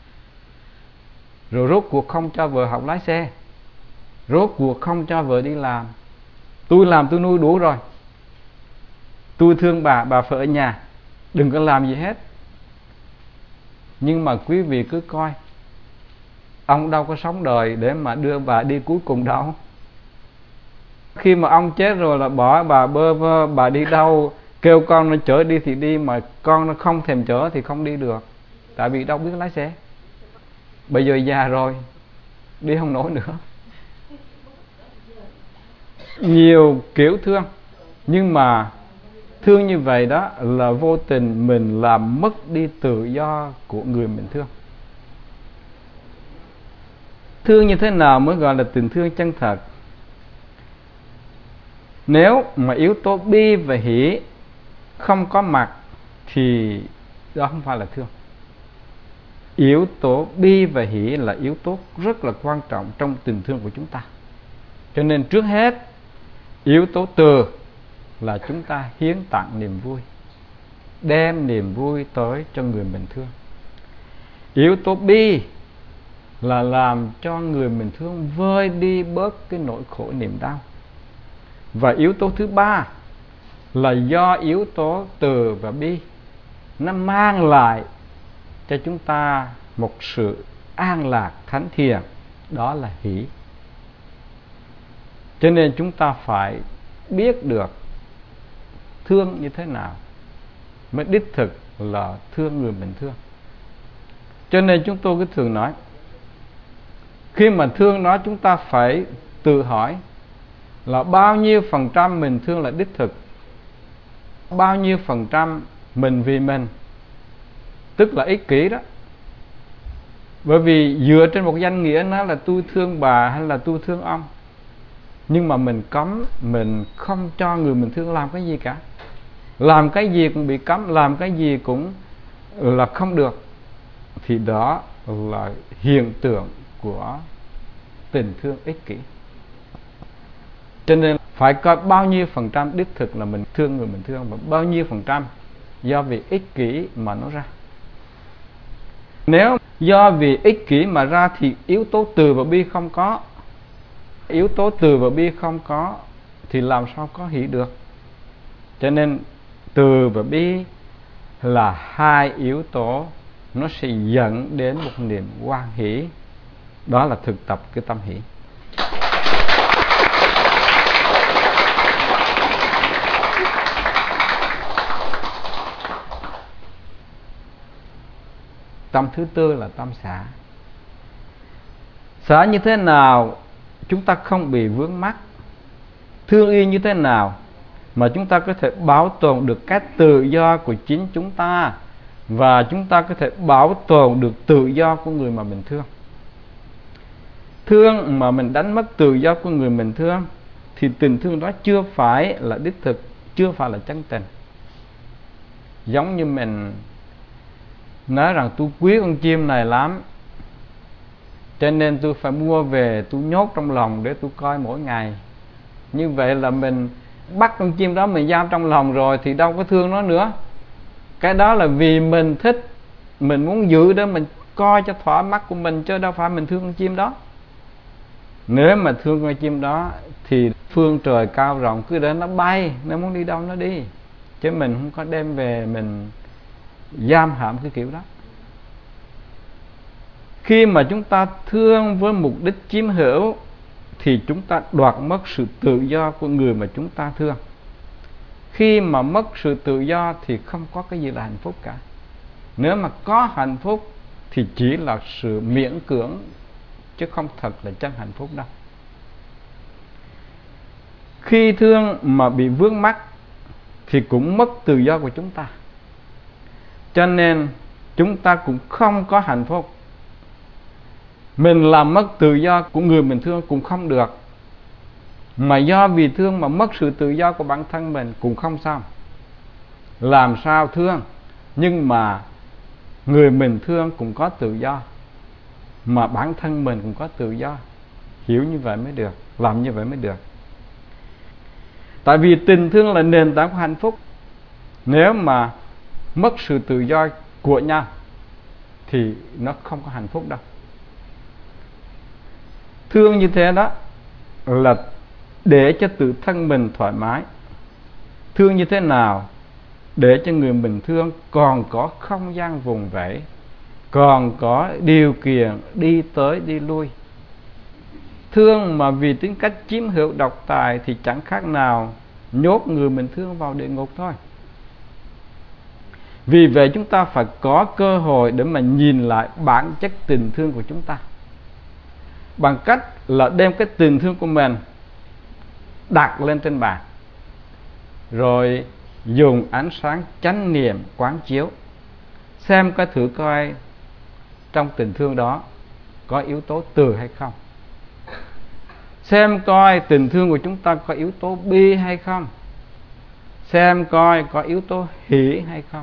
Rồi rốt cuộc không cho vợ học lái xe, rốt cuộc không cho vợ đi làm. Tôi làm tôi nuôi đủ rồi, tôi thương bà, bà phải ở nhà, đừng có làm gì hết. Nhưng mà quý vị cứ coi, ông đâu có sống đời để mà đưa bà đi cuối cùng đâu. Khi mà ông chết rồi là bỏ bà bơ vơ, bà đi đâu kêu con nó chở đi thì đi, mà con nó không thèm chở thì không đi được, tại vì đâu biết lái xe. Bây giờ già rồi đi không nổi nữa. Nhiều kiểu thương, nhưng mà thương như vậy đó là vô tình mình làm mất đi tự do của người mình thương. Thương như thế nào mới gọi là tình thương chân thật? Nếu mà yếu tố bi và hỷ không có mặt thì đó không phải là thương. Yếu tố bi và hỷ là yếu tố rất là quan trọng trong tình thương của chúng ta. Cho nên trước hết, yếu tố từ là chúng ta hiến tặng niềm vui, đem niềm vui tới cho người mình thương. Yếu tố bi là làm cho người mình thương vơi đi bớt cái nỗi khổ niềm đau. Và yếu tố thứ ba là do yếu tố từ và bi, nó mang lại cho chúng ta một sự an lạc thánh thiện, đó là hỷ. Cho nên chúng ta phải biết được thương như thế nào mới đích thực là thương người mình thương. Cho nên chúng tôi cứ thường nói, khi mà thương nó chúng ta phải tự hỏi là bao nhiêu phần trăm mình thương là đích thực, bao nhiêu phần trăm mình vì mình, tức là ích kỷ đó. Bởi vì dựa trên một danh nghĩa nó là tôi thương bà hay là tôi thương ông, nhưng mà mình cấm, mình không cho người mình thương làm cái gì cả. Làm cái gì cũng bị cấm, làm cái gì cũng là không được, thì đó là hiện tượng của tình thương ích kỷ. Cho nên phải coi bao nhiêu phần trăm đích thực là mình thương người mình thương, và bao nhiêu phần trăm do vì ích kỷ mà nó ra. Nếu do vì ích kỷ mà ra thì yếu tố từ và bi không có. Yếu tố từ và bi không có thì làm sao có hỷ được. Cho nên từ và bi là hai yếu tố, nó sẽ dẫn đến một niềm hoan hỷ. Đó là thực tập cái tâm hỷ. Tâm thứ tư là tâm xả. Xả như thế nào chúng ta không bị vướng mắc? Thương yêu như thế nào mà chúng ta có thể bảo tồn được cái tự do của chính chúng ta, và chúng ta có thể bảo tồn được tự do của người mà mình thương? Thương mà mình đánh mất tự do của người mình thương thì tình thương đó chưa phải là đích thực, chưa phải là chân tình. Giống như mình nói rằng tôi quý con chim này lắm, cho nên tôi phải mua về tôi nhốt trong lòng để tôi coi mỗi ngày. Như vậy là mình bắt con chim đó mình giam trong lòng rồi thì đâu có thương nó nữa. Cái đó là vì mình thích, mình muốn giữ để mình coi cho thỏa mắt của mình, chứ đâu phải mình thương con chim đó. Nếu mà thương con chim đó thì phương trời cao rộng, cứ để nó bay, nó muốn đi đâu nó đi, chứ mình không có đem về mình giam hãm cái kiểu đó. Khi mà chúng ta thương với mục đích chiếm hữu thì chúng ta đoạt mất sự tự do của người mà chúng ta thương. Khi mà mất sự tự do thì không có cái gì là hạnh phúc cả. Nếu mà có hạnh phúc thì chỉ là sự miễn cưỡng, chứ không thật là chân hạnh phúc đâu. Khi thương mà bị vướng mắc thì cũng mất tự do của chúng ta, cho nên chúng ta cũng không có hạnh phúc. Mình làm mất tự do của người mình thương cũng không được, mà do vì thương mà mất sự tự do của bản thân mình cũng không xong. Làm sao thương nhưng mà người mình thương cũng có tự do, mà bản thân mình cũng có tự do. Hiểu như vậy mới được, làm như vậy mới được. Tại vì tình thương là nền tảng của hạnh phúc. Nếu mà mất sự tự do của nhau thì nó không có hạnh phúc đâu. Thương như thế đó là để cho tự thân mình thoải mái. Thương như thế nào? Để cho người mình thương còn có không gian vùng vẫy, còn có điều kiện đi tới đi lui. Thương mà vì tính cách chiếm hữu độc tài thì chẳng khác nào nhốt người mình thương vào địa ngục thôi. Vì vậy chúng ta phải có cơ hội để mà nhìn lại bản chất tình thương của chúng ta, bằng cách là đem cái tình thương của mình đặt lên trên bàn, rồi dùng ánh sáng chánh niệm quán chiếu, xem coi thử coi trong tình thương đó có yếu tố từ hay không, xem coi tình thương của chúng ta có yếu tố bi hay không, xem coi có yếu tố hỷ hay không,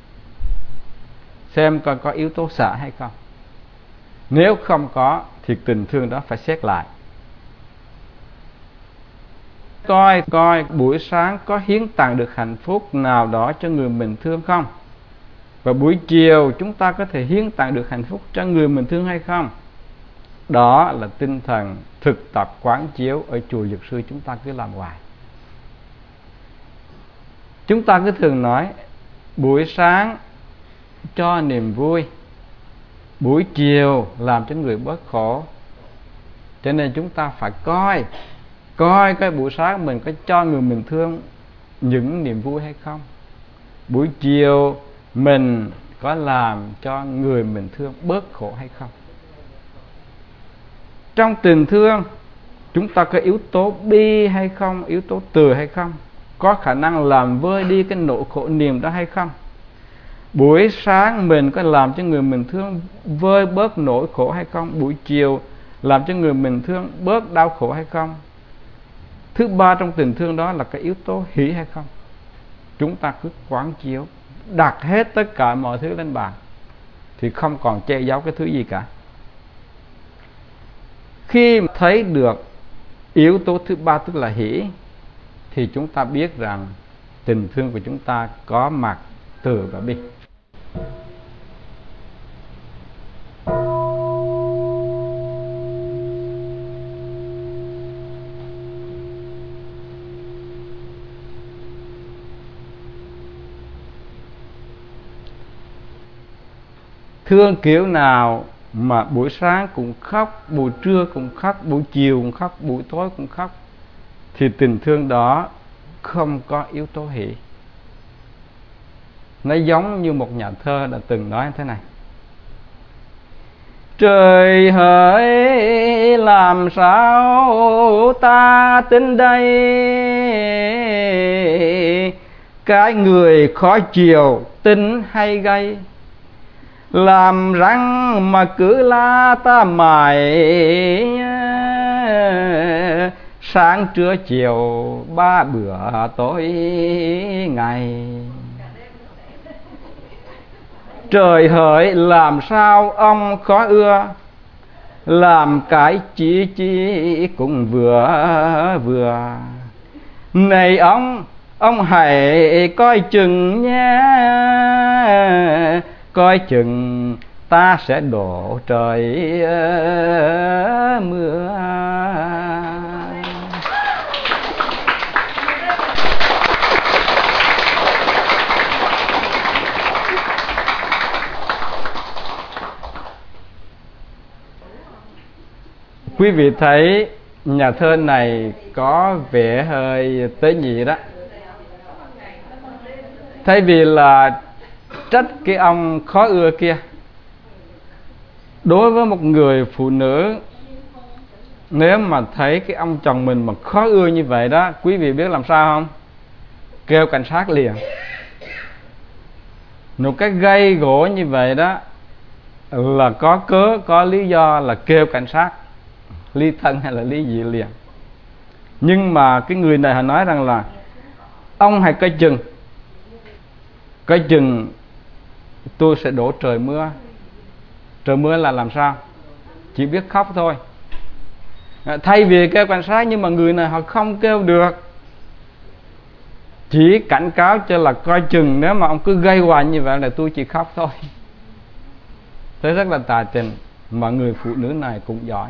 xem coi có yếu tố xả hay không. Nếu không có thì tình thương đó phải xét lại. Coi coi buổi sáng có hiến tặng được hạnh phúc nào đó cho người mình thương không, và buổi chiều chúng ta có thể hiến tặng được hạnh phúc cho người mình thương hay không. Đó là tinh thần thực tập quán chiếu ở chùa Dược Sư chúng ta cứ làm hoài. Chúng ta cứ thường nói buổi sáng cho niềm vui, buổi chiều làm cho người bớt khổ. Cho nên chúng ta phải coi coi cái buổi sáng mình có cho người mình thương những niềm vui hay không, buổi chiều mình có làm cho người mình thương bớt khổ hay không? Trong tình thương chúng ta có yếu tố bi hay không, yếu tố từ hay không? Có khả năng làm vơi đi cái nỗi khổ niềm đó hay không? Buổi sáng mình có làm cho người mình thương vơi bớt nỗi khổ hay không? Buổi chiều làm cho người mình thương bớt đau khổ hay không? Thứ ba trong tình thương đó là cái yếu tố hỷ hay không? Chúng ta cứ quán chiếu, đặt hết tất cả mọi thứ lên bàn thì không còn che giấu cái thứ gì cả. Khi thấy được yếu tố thứ ba tức là hỷ thì chúng ta biết rằng tình thương của chúng ta có mặt từ và bi. Thương kiểu nào mà buổi sáng cũng khóc, buổi trưa cũng khóc, buổi chiều cũng khóc, buổi tối cũng khóc thì tình thương đó không có yếu tố hỷ. Nó giống như một nhà thơ đã từng nói thế này: trời hỡi làm sao ta tin đây, cái người khó chiều tính hay gây, làm răng mà cứ la ta mãi, sáng trưa chiều ba bữa tối ngày. Trời hỡi làm sao ông khó ưa, làm cái chỉ chỉ cũng vừa vừa. Này ông, ông hãy coi chừng nhé, coi chừng ta sẽ đổ trời mưa. Quý vị thấy nhà thơ này có vẻ hơi tế nhị đó. Thay vì là trách cái ông khó ưa kia, đối với một người phụ nữ, nếu mà thấy cái ông chồng mình mà khó ưa như vậy đó, quý vị biết làm sao không? Kêu cảnh sát liền. Một cái gây gỗ như vậy đó là có cớ, có lý do là kêu cảnh sát, ly thân hay là ly dị liền. Nhưng mà cái người này họ nói rằng là ông hãy coi chừng, coi chừng tôi sẽ đổ trời mưa. Trời mưa là làm sao? Chỉ biết khóc thôi. Thay vì kêu cảnh sát, nhưng mà người này họ không kêu được, chỉ cảnh cáo cho là coi chừng nếu mà ông cứ gây hoài như vậy là tôi chỉ khóc thôi. Thế rất là tài tình, mà người phụ nữ này cũng giỏi.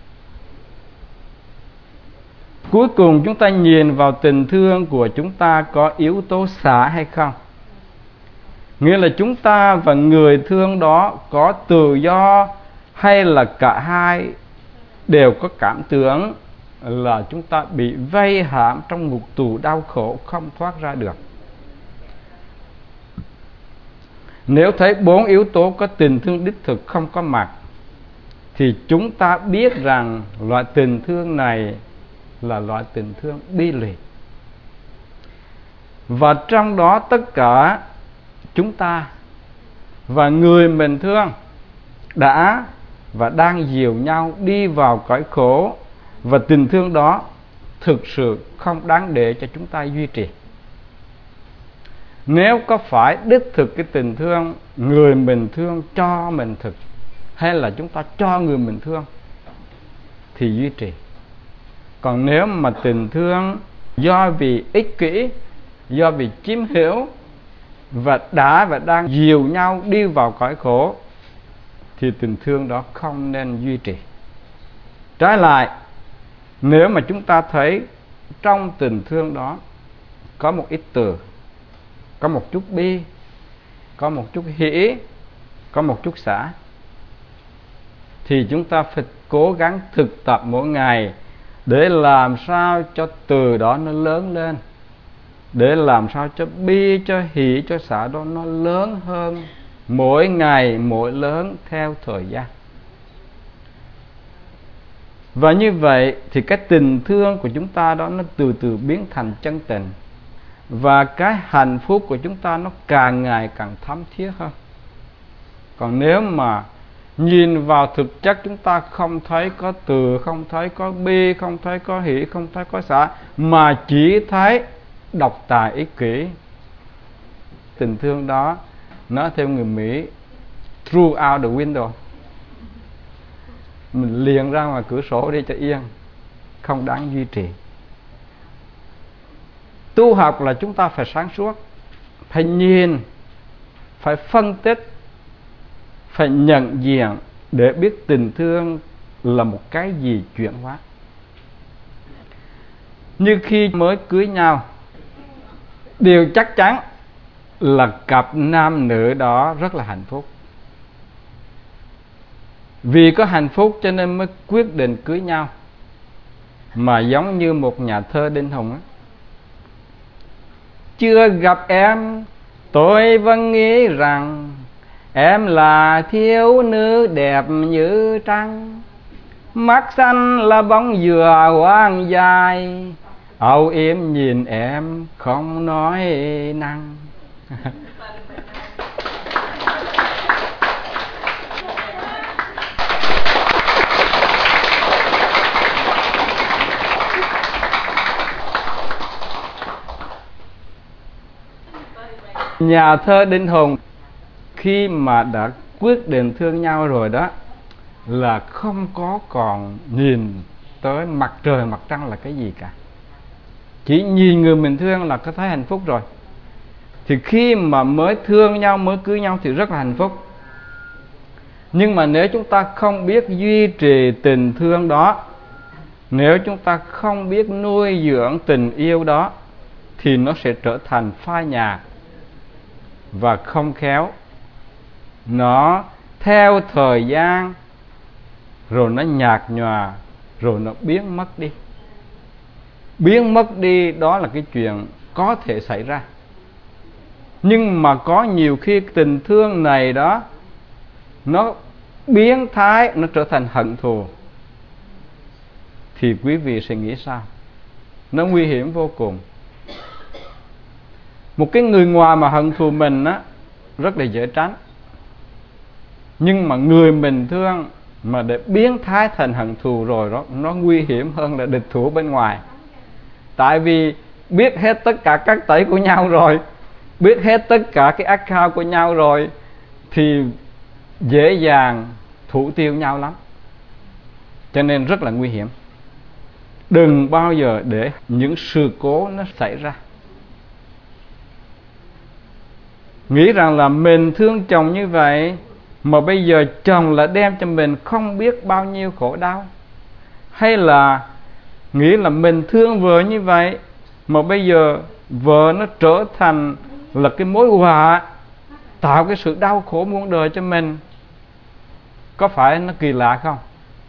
Cuối cùng chúng ta nhìn vào tình thương của chúng ta có yếu tố xả hay không. Nghĩa là chúng ta và người thương đó có tự do, hay là cả hai đều có cảm tưởng là chúng ta bị vây hãm trong ngục tù đau khổ không thoát ra được. Nếu thấy bốn yếu tố có tình thương đích thực không có mặt thì chúng ta biết rằng loại tình thương này là loại tình thương bi lụy. Và trong đó tất cả chúng ta và người mình thương đã và đang dìu nhau đi vào cõi khổ, và tình thương đó thực sự không đáng để cho chúng ta duy trì. Nếu có phải đích thực cái tình thương người mình thương cho mình thực, hay là chúng ta cho người mình thương thì duy trì. Còn nếu mà tình thương do vì ích kỷ, do vì chiếm hữu và đã và đang dìu nhau đi vào cõi khổ thì tình thương đó không nên duy trì. Trái lại, nếu mà chúng ta thấy trong tình thương đó có một ít từ, có một chút bi, có một chút hỷ, có một chút xả, thì chúng ta phải cố gắng thực tập mỗi ngày để làm sao cho từ đó nó lớn lên, để làm sao cho bi, cho hỷ, cho xả đó nó lớn hơn, mỗi ngày mỗi lớn theo thời gian. Và như vậy thì cái tình thương của chúng ta đó nó từ từ biến thành chân tình, và cái hạnh phúc của chúng ta nó càng ngày càng thấm thiết hơn. Còn nếu mà nhìn vào thực chất, chúng ta không thấy có từ, không thấy có bi, không thấy có hỷ, không thấy có xả, mà chỉ thấy độc tài ích kỷ, tình thương đó nói theo người Mỹ throw out the window, mình liền ra ngoài cửa sổ đi cho yên, không đáng duy trì. Tu học là chúng ta phải sáng suốt, phải nhìn, phải phân tích, phải nhận diện để biết tình thương là một cái gì chuyển hóa. Như khi mới cưới nhau, điều chắc chắn là cặp nam nữ đó rất là hạnh phúc. Vì có hạnh phúc cho nên mới quyết định cưới nhau. Mà giống như một nhà thơ Đinh Hùng á: chưa gặp em tôi vẫn nghĩ rằng em là thiếu nữ đẹp như trăng, mắt xanh là bóng dừa hoang dài, âu yếm nhìn em không nói năng. Nhà thơ Đinh Hùng khi mà đã quyết định thương nhau rồi đó là không có còn nhìn tới mặt trời mặt trăng là cái gì cả, chỉ nhìn người mình thương là có thấy hạnh phúc rồi. Thì khi mà mới thương nhau, mới cưới nhau thì rất là hạnh phúc. Nhưng mà nếu chúng ta không biết duy trì tình thương đó, nếu chúng ta không biết nuôi dưỡng tình yêu đó, thì nó sẽ trở thành phai nhạt và không khéo. Nó theo thời gian rồi nó nhạt nhòa, rồi nó biến mất đi. Biến mất đi đó là cái chuyện có thể xảy ra. Nhưng mà có nhiều khi tình thương này đó nó biến thái, nó trở thành hận thù, thì quý vị sẽ nghĩ sao? Nó nguy hiểm vô cùng. Một cái người ngoài mà hận thù mình á rất là dễ tránh, nhưng mà người mình thương mà để biến thái thành hận thù rồi đó, nó nguy hiểm hơn là địch thủ bên ngoài. Tại vì biết hết tất cả các tẩy của nhau rồi, biết hết tất cả cái account của nhau rồi, thì dễ dàng thủ tiêu nhau lắm. Cho nên rất là nguy hiểm. Đừng bao giờ để những sự cố nó xảy ra. Nghĩ rằng là mình thương chồng như vậy mà bây giờ chồng lại đem cho mình không biết bao nhiêu khổ đau, hay là nghĩ là mình thương vợ như vậy mà bây giờ vợ nó trở thành là cái mối họa, tạo cái sự đau khổ muôn đời cho mình. Có phải nó kỳ lạ không?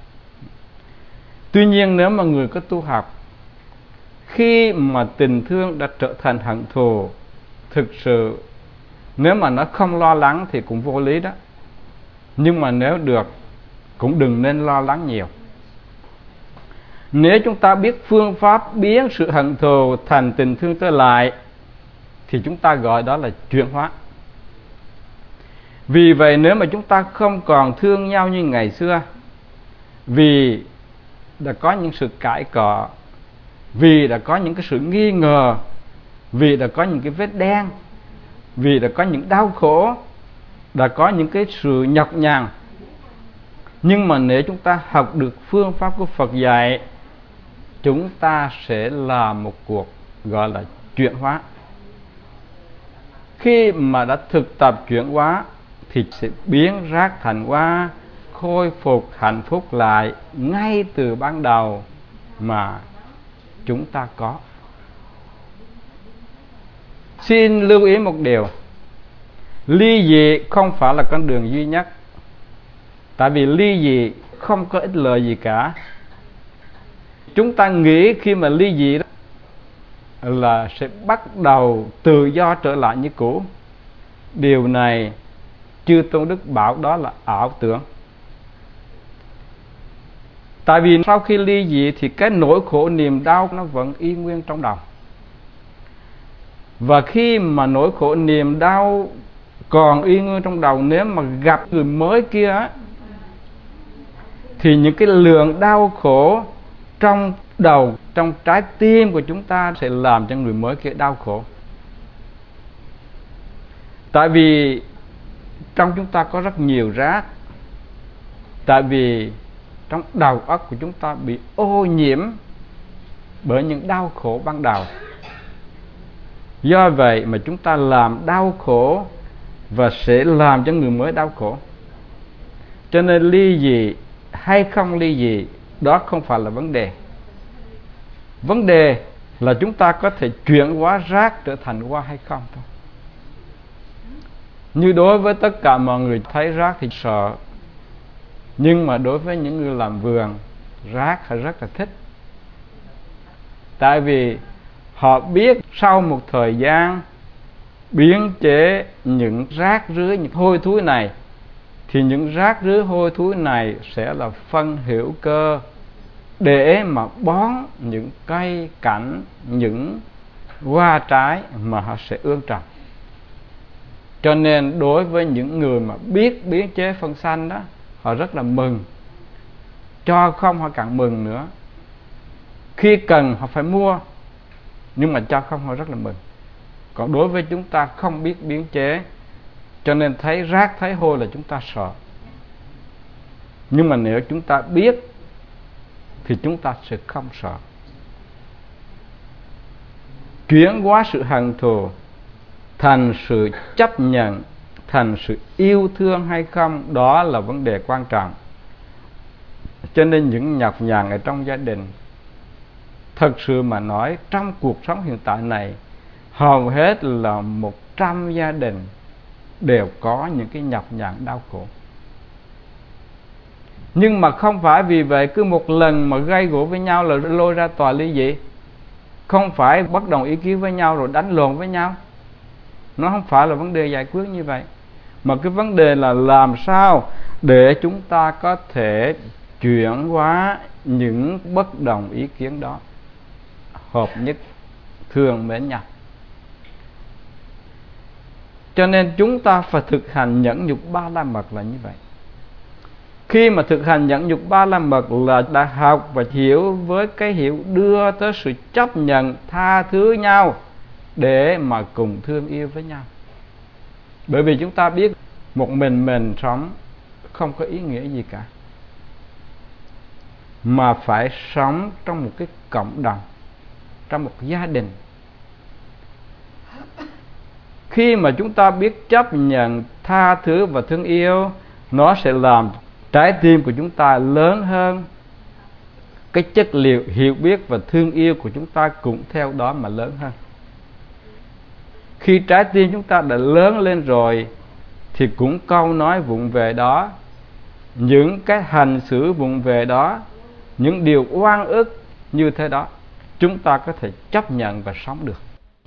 Tuy nhiên nếu mà người có tu học, khi mà tình thương đã trở thành hận thù, thực sự nếu mà nó không lo lắng thì cũng vô lý đó. Nhưng mà nếu được, cũng đừng nên lo lắng nhiều. Nếu chúng ta biết phương pháp biến sự hận thù thành tình thương trở lại, thì chúng ta gọi đó là chuyển hóa. Vì vậy nếu mà chúng ta không còn thương nhau như ngày xưa, vì đã có những sự cãi cọ, vì đã có những cái sự nghi ngờ, vì đã có những cái vết đen, vì đã có những đau khổ, đã có những cái sự nhọc nhằn, nhưng mà nếu chúng ta học được phương pháp của Phật dạy, chúng ta sẽ làm một cuộc gọi là chuyển hóa. Khi mà đã thực tập chuyển hóa thì sẽ biến rác thành hoa, khôi phục hạnh phúc lại ngay từ ban đầu mà chúng ta có. Xin lưu ý một điều: ly dị không phải là con đường duy nhất. Tại vì ly dị không có ích lợi gì cả. Chúng ta nghĩ khi mà ly dị đó, là sẽ bắt đầu tự do trở lại như cũ. Điều này chư Tôn Đức bảo đó là ảo tưởng. Tại vì sau khi ly dị thì cái nỗi khổ niềm đau nó vẫn y nguyên trong đầu. Và khi mà nỗi khổ niềm đau còn y nguyên trong đầu, nếu mà gặp người mới kia á, thì những cái lượng đau khổ trong đầu, trong trái tim của chúng ta sẽ làm cho người mới kia đau khổ. Tại vì trong chúng ta có rất nhiều rác. Tại vì trong đầu óc của chúng ta bị ô nhiễm bởi những đau khổ ban đầu. Do vậy mà chúng ta làm đau khổ và sẽ làm cho người mới đau khổ. Cho nên ly dị hay không ly dị, đó không phải là vấn đề. Vấn đề là chúng ta có thể chuyển hóa rác trở thành hoa hay không thôi. Như đối với tất cả mọi người thấy rác thì sợ, nhưng mà đối với những người làm vườn, rác họ rất là thích. Tại vì họ biết sau một thời gian biến chế những rác rưới, những hôi thối này, thì những rác rưới hôi thối này sẽ là phân hữu cơ để mà bón những cây cảnh, những hoa trái mà họ sẽ ươm trồng. Cho nên đối với những người mà biết biến chế phân xanh đó, họ rất là mừng. Cho không họ càng mừng nữa. Khi cần họ phải mua, nhưng mà cho không họ rất là mừng. Còn đối với chúng ta không biết biến chế, cho nên thấy rác thấy hôi là chúng ta sợ. Nhưng mà nếu chúng ta biết thì chúng ta sẽ không sợ. Chuyển hóa sự hận thù thành sự chấp nhận, thành sự yêu thương hay không, đó là vấn đề quan trọng. Cho nên những nhọc nhằn ở trong gia đình, thật sự mà nói, trong cuộc sống hiện tại này, hầu hết là một trăm gia đình đều có những cái nhọc nhằn đau khổ. Nhưng mà không phải vì vậy cứ một lần mà gây gổ với nhau là lôi ra tòa ly dị. Không phải bất đồng ý kiến với nhau rồi đánh lộn với nhau. Nó không phải là vấn đề giải quyết như vậy. Mà cái vấn đề là làm sao để chúng ta có thể chuyển hóa những bất đồng ý kiến đó, hợp nhất, thương mến nhau. Cho nên chúng ta phải thực hành nhẫn nhục ba la mật là như vậy. Khi mà thực hành nhẫn nhục ba la mật là đã học và hiểu với cái hiểu đưa tới sự chấp nhận, tha thứ nhau để mà cùng thương yêu với nhau. Bởi vì chúng ta biết một mình mình sống không có ý nghĩa gì cả, mà phải sống trong một cái cộng đồng, trong một gia đình. Khi mà chúng ta biết chấp nhận, tha thứ và thương yêu, nó sẽ làm trái tim của chúng ta lớn hơn. Cái chất liệu hiểu biết và thương yêu của chúng ta cũng theo đó mà lớn hơn. Khi trái tim chúng ta đã lớn lên rồi thì cũng câu nói vụng về đó, những cái hành xử vụng về đó, những điều oan ức như thế đó, chúng ta có thể chấp nhận và sống được.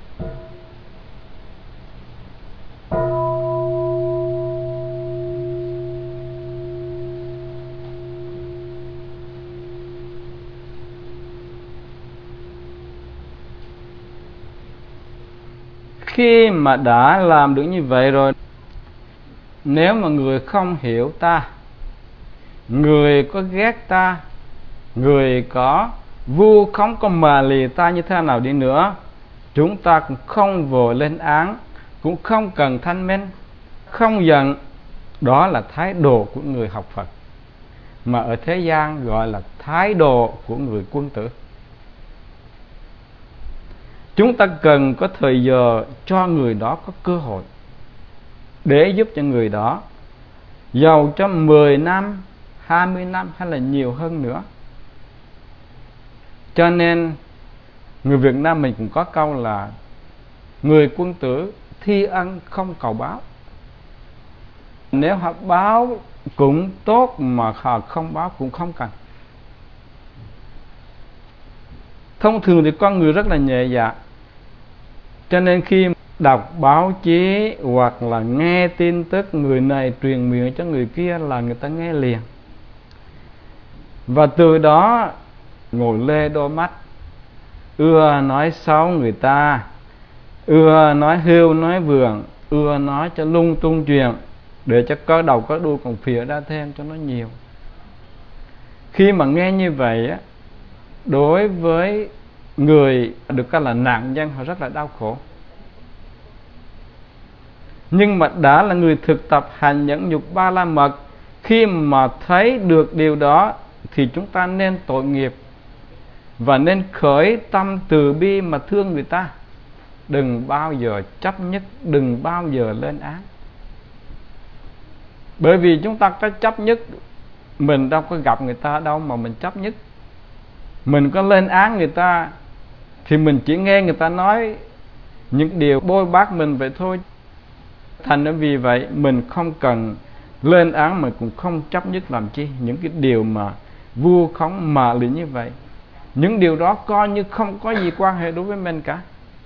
Khi mà đã làm được như vậy rồi, nếu mà người không hiểu ta, người có ghét ta, người có vu khống có mà lì ta như thế nào đi nữa, chúng ta cũng không vội lên án, cũng không cần thanh minh, không giận. Đó là thái độ của người học Phật, mà ở thế gian gọi là thái độ của người quân tử. Chúng ta cần có thời giờ cho người đó có cơ hội để giúp cho người đó, dầu cho mười năm, hai mươi năm hay là nhiều hơn nữa. Cho nên người Việt Nam mình cũng có câu là người quân tử thi ân không cầu báo. Nếu họ báo cũng tốt, mà họ không báo cũng không cần. Thông thường thì con người rất là nhẹ dạ, Cho nên khi đọc báo chí hoặc là nghe tin tức, người này truyền miệng cho người kia là người ta nghe liền. Và từ đó ngồi lê đôi mắt, ưa nói xấu người ta, ưa nói hưu nói vượng, ưa nói cho lung tung chuyện, để cho có đầu có đuôi còn phìa ra thêm cho nó nhiều. Khi mà nghe như vậy á, đối với người được coi là nạn nhân, họ rất là đau khổ. Nhưng mà đã là người thực tập hành nhẫn nhục ba la mật, khi mà thấy được điều đó thì chúng ta nên tội nghiệp và nên khởi tâm từ bi mà thương người ta. Đừng bao giờ chấp nhất, đừng bao giờ lên án. Bởi vì chúng ta có chấp nhất, mình đâu có gặp người ta đâu mà mình chấp nhất. Mình có lên án người ta thì mình chỉ nghe người ta nói những điều bôi bác mình vậy thôi. Thành ra vì vậy mình không cần lên án, mà cũng không chấp nhất làm chi những cái điều mà vu khống mà lị như vậy. Những điều đó coi như không có gì quan hệ đối với mình cả.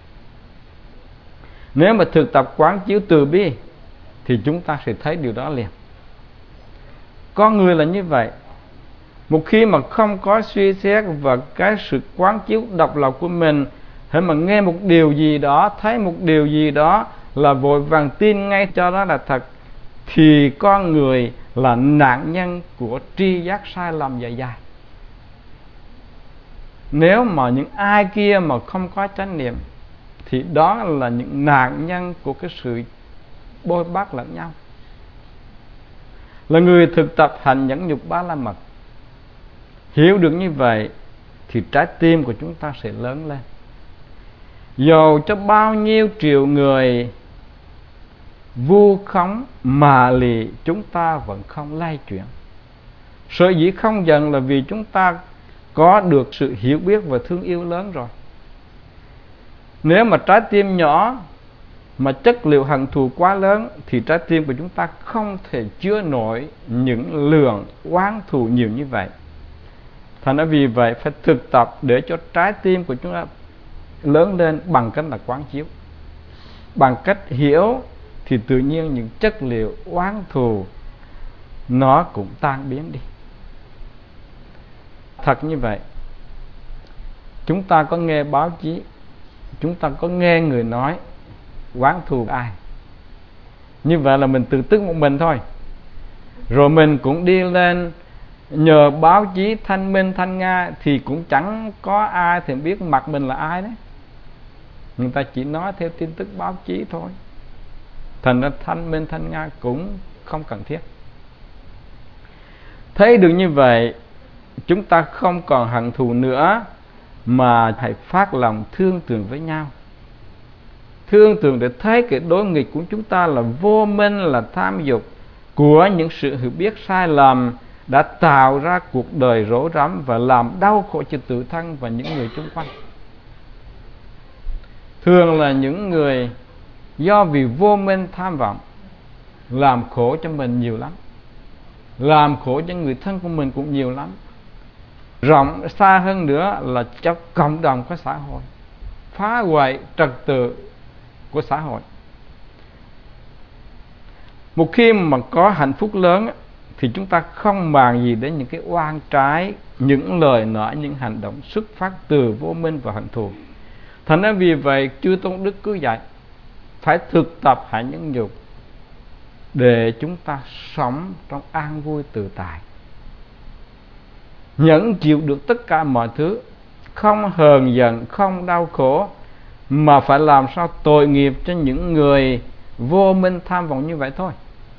Nếu mà thực tập quán chiếu từ bi thì chúng ta sẽ thấy điều đó liền. Con người là như vậy. Một khi mà không có suy xét và cái sự quán chiếu độc lập của mình, hãy mà nghe một điều gì đó, thấy một điều gì đó là vội vàng tin ngay cho đó là thật, thì con người là nạn nhân của tri giác sai lầm dài dài. Nếu mà những ai kia mà không có chánh niệm thì đó là những nạn nhân của cái sự bôi bác lẫn nhau. Là người thực tập hành nhẫn nhục ba la mật, hiểu được như vậy thì trái tim của chúng ta sẽ lớn lên. Dầu cho bao nhiêu triệu người vu khống mà lì, chúng ta vẫn không lay chuyển. Sở dĩ không giận là vì chúng ta có được sự hiểu biết và thương yêu lớn rồi. Nếu mà trái tim nhỏ mà chất liệu hận thù quá lớn thì trái tim của chúng ta không thể chứa nổi những lượng oán thù nhiều như vậy. Thành ra vì vậy phải thực tập để cho trái tim của chúng ta lớn lên bằng cách là quán chiếu. Bằng cách hiểu thì tự nhiên những chất liệu oán thù nó cũng tan biến đi. Thật như vậy. Chúng ta có nghe báo chí, chúng ta có nghe người nói oán thù ai, như vậy là mình tự tức một mình thôi. Rồi mình cũng đi lên nhờ báo chí thanh minh thanh nga thì cũng chẳng có ai thì biết mặt mình là ai đấy. Người ta chỉ nói theo tin tức báo chí thôi. Thành ra thanh minh thanh nga cũng không cần thiết. Thấy được như vậy, chúng ta không còn hận thù nữa, mà hãy phát lòng thương tưởng với nhau. Thương tưởng để thấy cái đối nghịch của chúng ta là vô minh, là tham dục, của những sự hiểu biết sai lầm đã tạo ra cuộc đời rối rắm và làm đau khổ cho tự thân và những người xung quanh. Thường là những người do vì vô minh tham vọng làm khổ cho mình nhiều lắm, làm khổ cho người thân của mình cũng nhiều lắm. Rộng xa hơn nữa là cho cộng đồng của xã hội, phá hoại trật tự của xã hội. Một khi mà có hạnh phúc lớn thì chúng ta không màng gì đến những cái oan trái, những lời nói, những hành động xuất phát từ vô minh và hận thù. Thành ra vì vậy chư Tôn Đức cứ dạy phải thực tập hạnh nhẫn nhục để chúng ta sống trong an vui tự tại, nhẫn chịu được tất cả mọi thứ, không hờn giận, không đau khổ, mà phải làm sao tội nghiệp cho những người vô minh tham vọng như vậy thôi.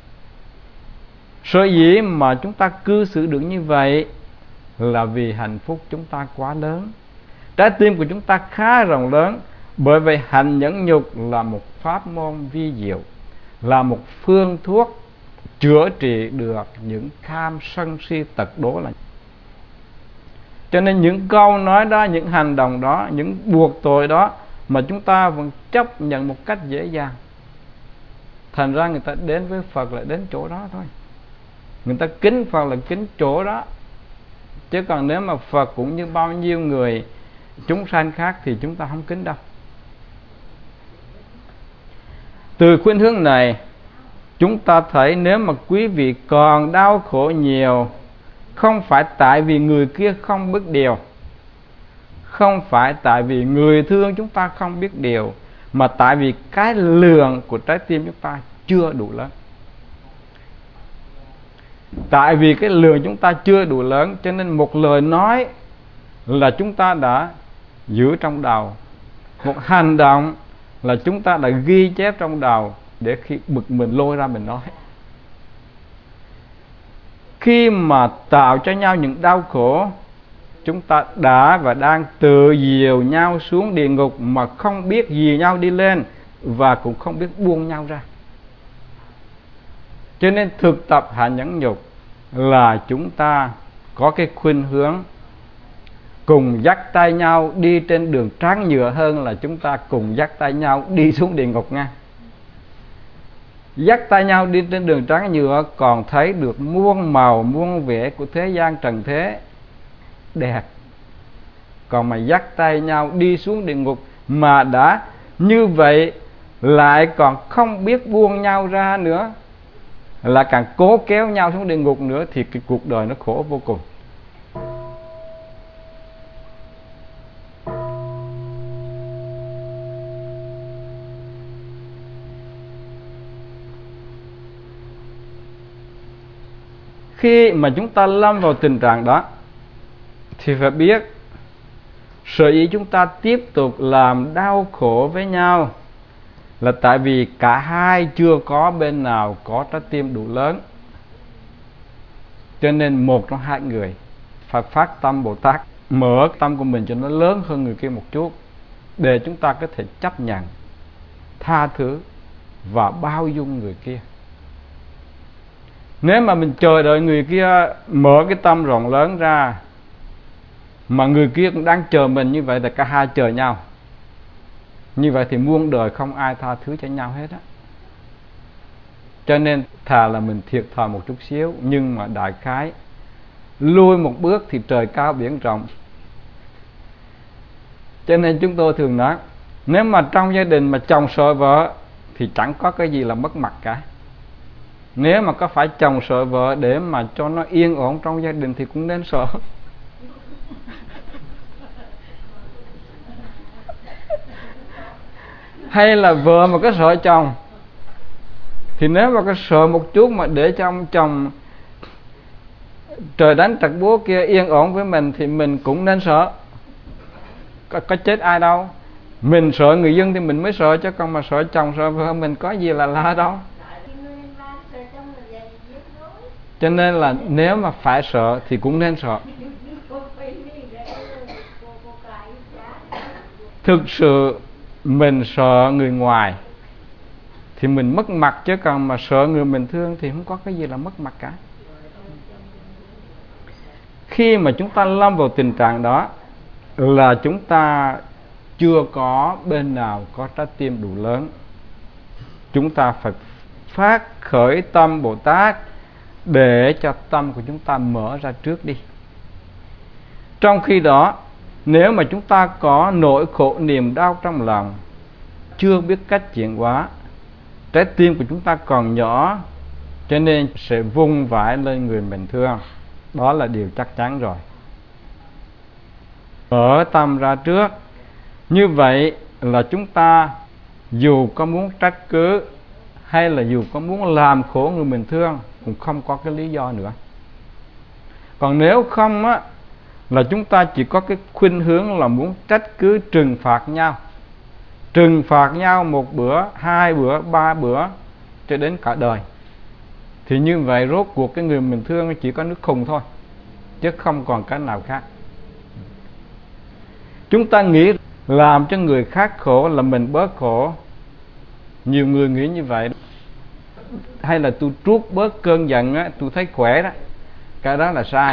Sở dĩ mà chúng ta cư xử được như vậy là vì hạnh phúc chúng ta quá lớn, trái tim của chúng ta khá rộng lớn. Bởi vậy hành nhẫn nhục là một pháp môn vi diệu, là một phương thuốc chữa trị được những tham sân si tật đố là. Cho nên những câu nói đó, những hành động đó, những buộc tội đó mà chúng ta vẫn chấp nhận một cách dễ dàng. Thành ra người ta đến với Phật là đến chỗ đó thôi. Người ta kính Phật là kính chỗ đó. Chứ còn nếu mà Phật cũng như bao nhiêu người chúng sanh khác thì chúng ta không kính đâu. Từ khuynh hướng này, chúng ta thấy nếu mà quý vị còn đau khổ nhiều, không phải tại vì người kia không biết điều, không phải tại vì người thương chúng ta không biết điều, mà tại vì cái lượng của trái tim chúng ta chưa đủ lớn. Tại vì cái lượng chúng ta chưa đủ lớn, cho nên một lời nói là chúng ta đã giữ trong đầu, một hành động là chúng ta đã ghi chép trong đầu, để khi bực mình lôi ra mình nói. Khi mà tạo cho nhau những đau khổ, chúng ta đã và đang tự dìu nhau xuống địa ngục mà không biết dìu nhau đi lên, và cũng không biết buông nhau ra. Cho nên thực tập hạ nhẫn nhục là chúng ta có cái khuynh hướng cùng dắt tay nhau đi trên đường trắng nhựa, hơn là chúng ta cùng dắt tay nhau đi xuống địa ngục nha. Dắt tay nhau đi trên đường trắng nhựa còn thấy được muôn màu muôn vẻ của thế gian trần thế đẹp, còn mà dắt tay nhau đi xuống địa ngục mà đã như vậy lại còn không biết buông nhau ra nữa, là càng cố kéo nhau xuống địa ngục nữa, thì cái cuộc đời nó khổ vô cùng. Khi mà chúng ta lâm vào tình trạng đó thì phải biết, sở dĩ chúng ta tiếp tục làm đau khổ với nhau là tại vì cả hai chưa có bên nào có trái tim đủ lớn. Cho nên một trong hai người phải phát tâm Bồ Tát, mở tâm của mình cho nó lớn hơn người kia một chút, để chúng ta có thể chấp nhận, tha thứ và bao dung người kia. Nếu mà mình chờ đợi người kia mở cái tâm rộng lớn ra, mà người kia cũng đang chờ mình như vậy, là cả hai chờ nhau, như vậy thì muôn đời không ai tha thứ cho nhau hết á. Cho nên thà là mình thiệt thòi một chút xíu, nhưng mà đại khái lui một bước thì trời cao biển rộng. Cho nên chúng tôi thường nói, nếu mà trong gia đình mà chồng sợ vợ thì chẳng có cái gì là mất mặt cả. Nếu mà có phải chồng sợ vợ để mà cho nó yên ổn trong gia đình thì cũng nên sợ. Hay là vợ mà có sợ chồng, thì nếu mà có sợ một chút mà để cho ông chồng trời đánh trật búa kia yên ổn với mình thì mình cũng nên sợ. Có, có chết ai đâu. Mình sợ người dân thì mình mới sợ, chứ còn mà sợ chồng sợ vợ mình có gì là la đâu. Cho nên là nếu mà phải sợ thì cũng nên sợ. Thực sự mình sợ người ngoài thì mình mất mặt, chứ còn mà sợ người mình thương thì không có cái gì là mất mặt cả. Khi mà chúng ta lâm vào tình trạng đó là chúng ta chưa có bên nào có trái tim đủ lớn. Chúng ta phải phát khởi tâm Bồ Tát để cho tâm của chúng ta mở ra trước đi. Trong khi đó, nếu mà chúng ta có nỗi khổ niềm đau trong lòng, chưa biết cách chuyển hóa, trái tim của chúng ta còn nhỏ, cho nên sẽ vung vãi lên người mình thương. Đó là điều chắc chắn rồi. Mở tâm ra trước. Như vậy là chúng ta dù có muốn trách cứ hay là dù có muốn làm khổ người mình thương cũng không có cái lý do nữa. Còn nếu không á, là chúng ta chỉ có cái khuynh hướng là muốn trách cứ trừng phạt nhau. Trừng phạt nhau một bữa, hai bữa, ba bữa cho đến cả đời. Thì như vậy rốt cuộc cái người mình thương chỉ có nước khùng thôi, chứ không còn cách nào khác. Chúng ta nghĩ làm cho người khác khổ là mình bớt khổ. Nhiều người nghĩ như vậy. Hay là tôi trút bớt cơn giận á, tôi thấy khỏe đó. Cái đó là sai.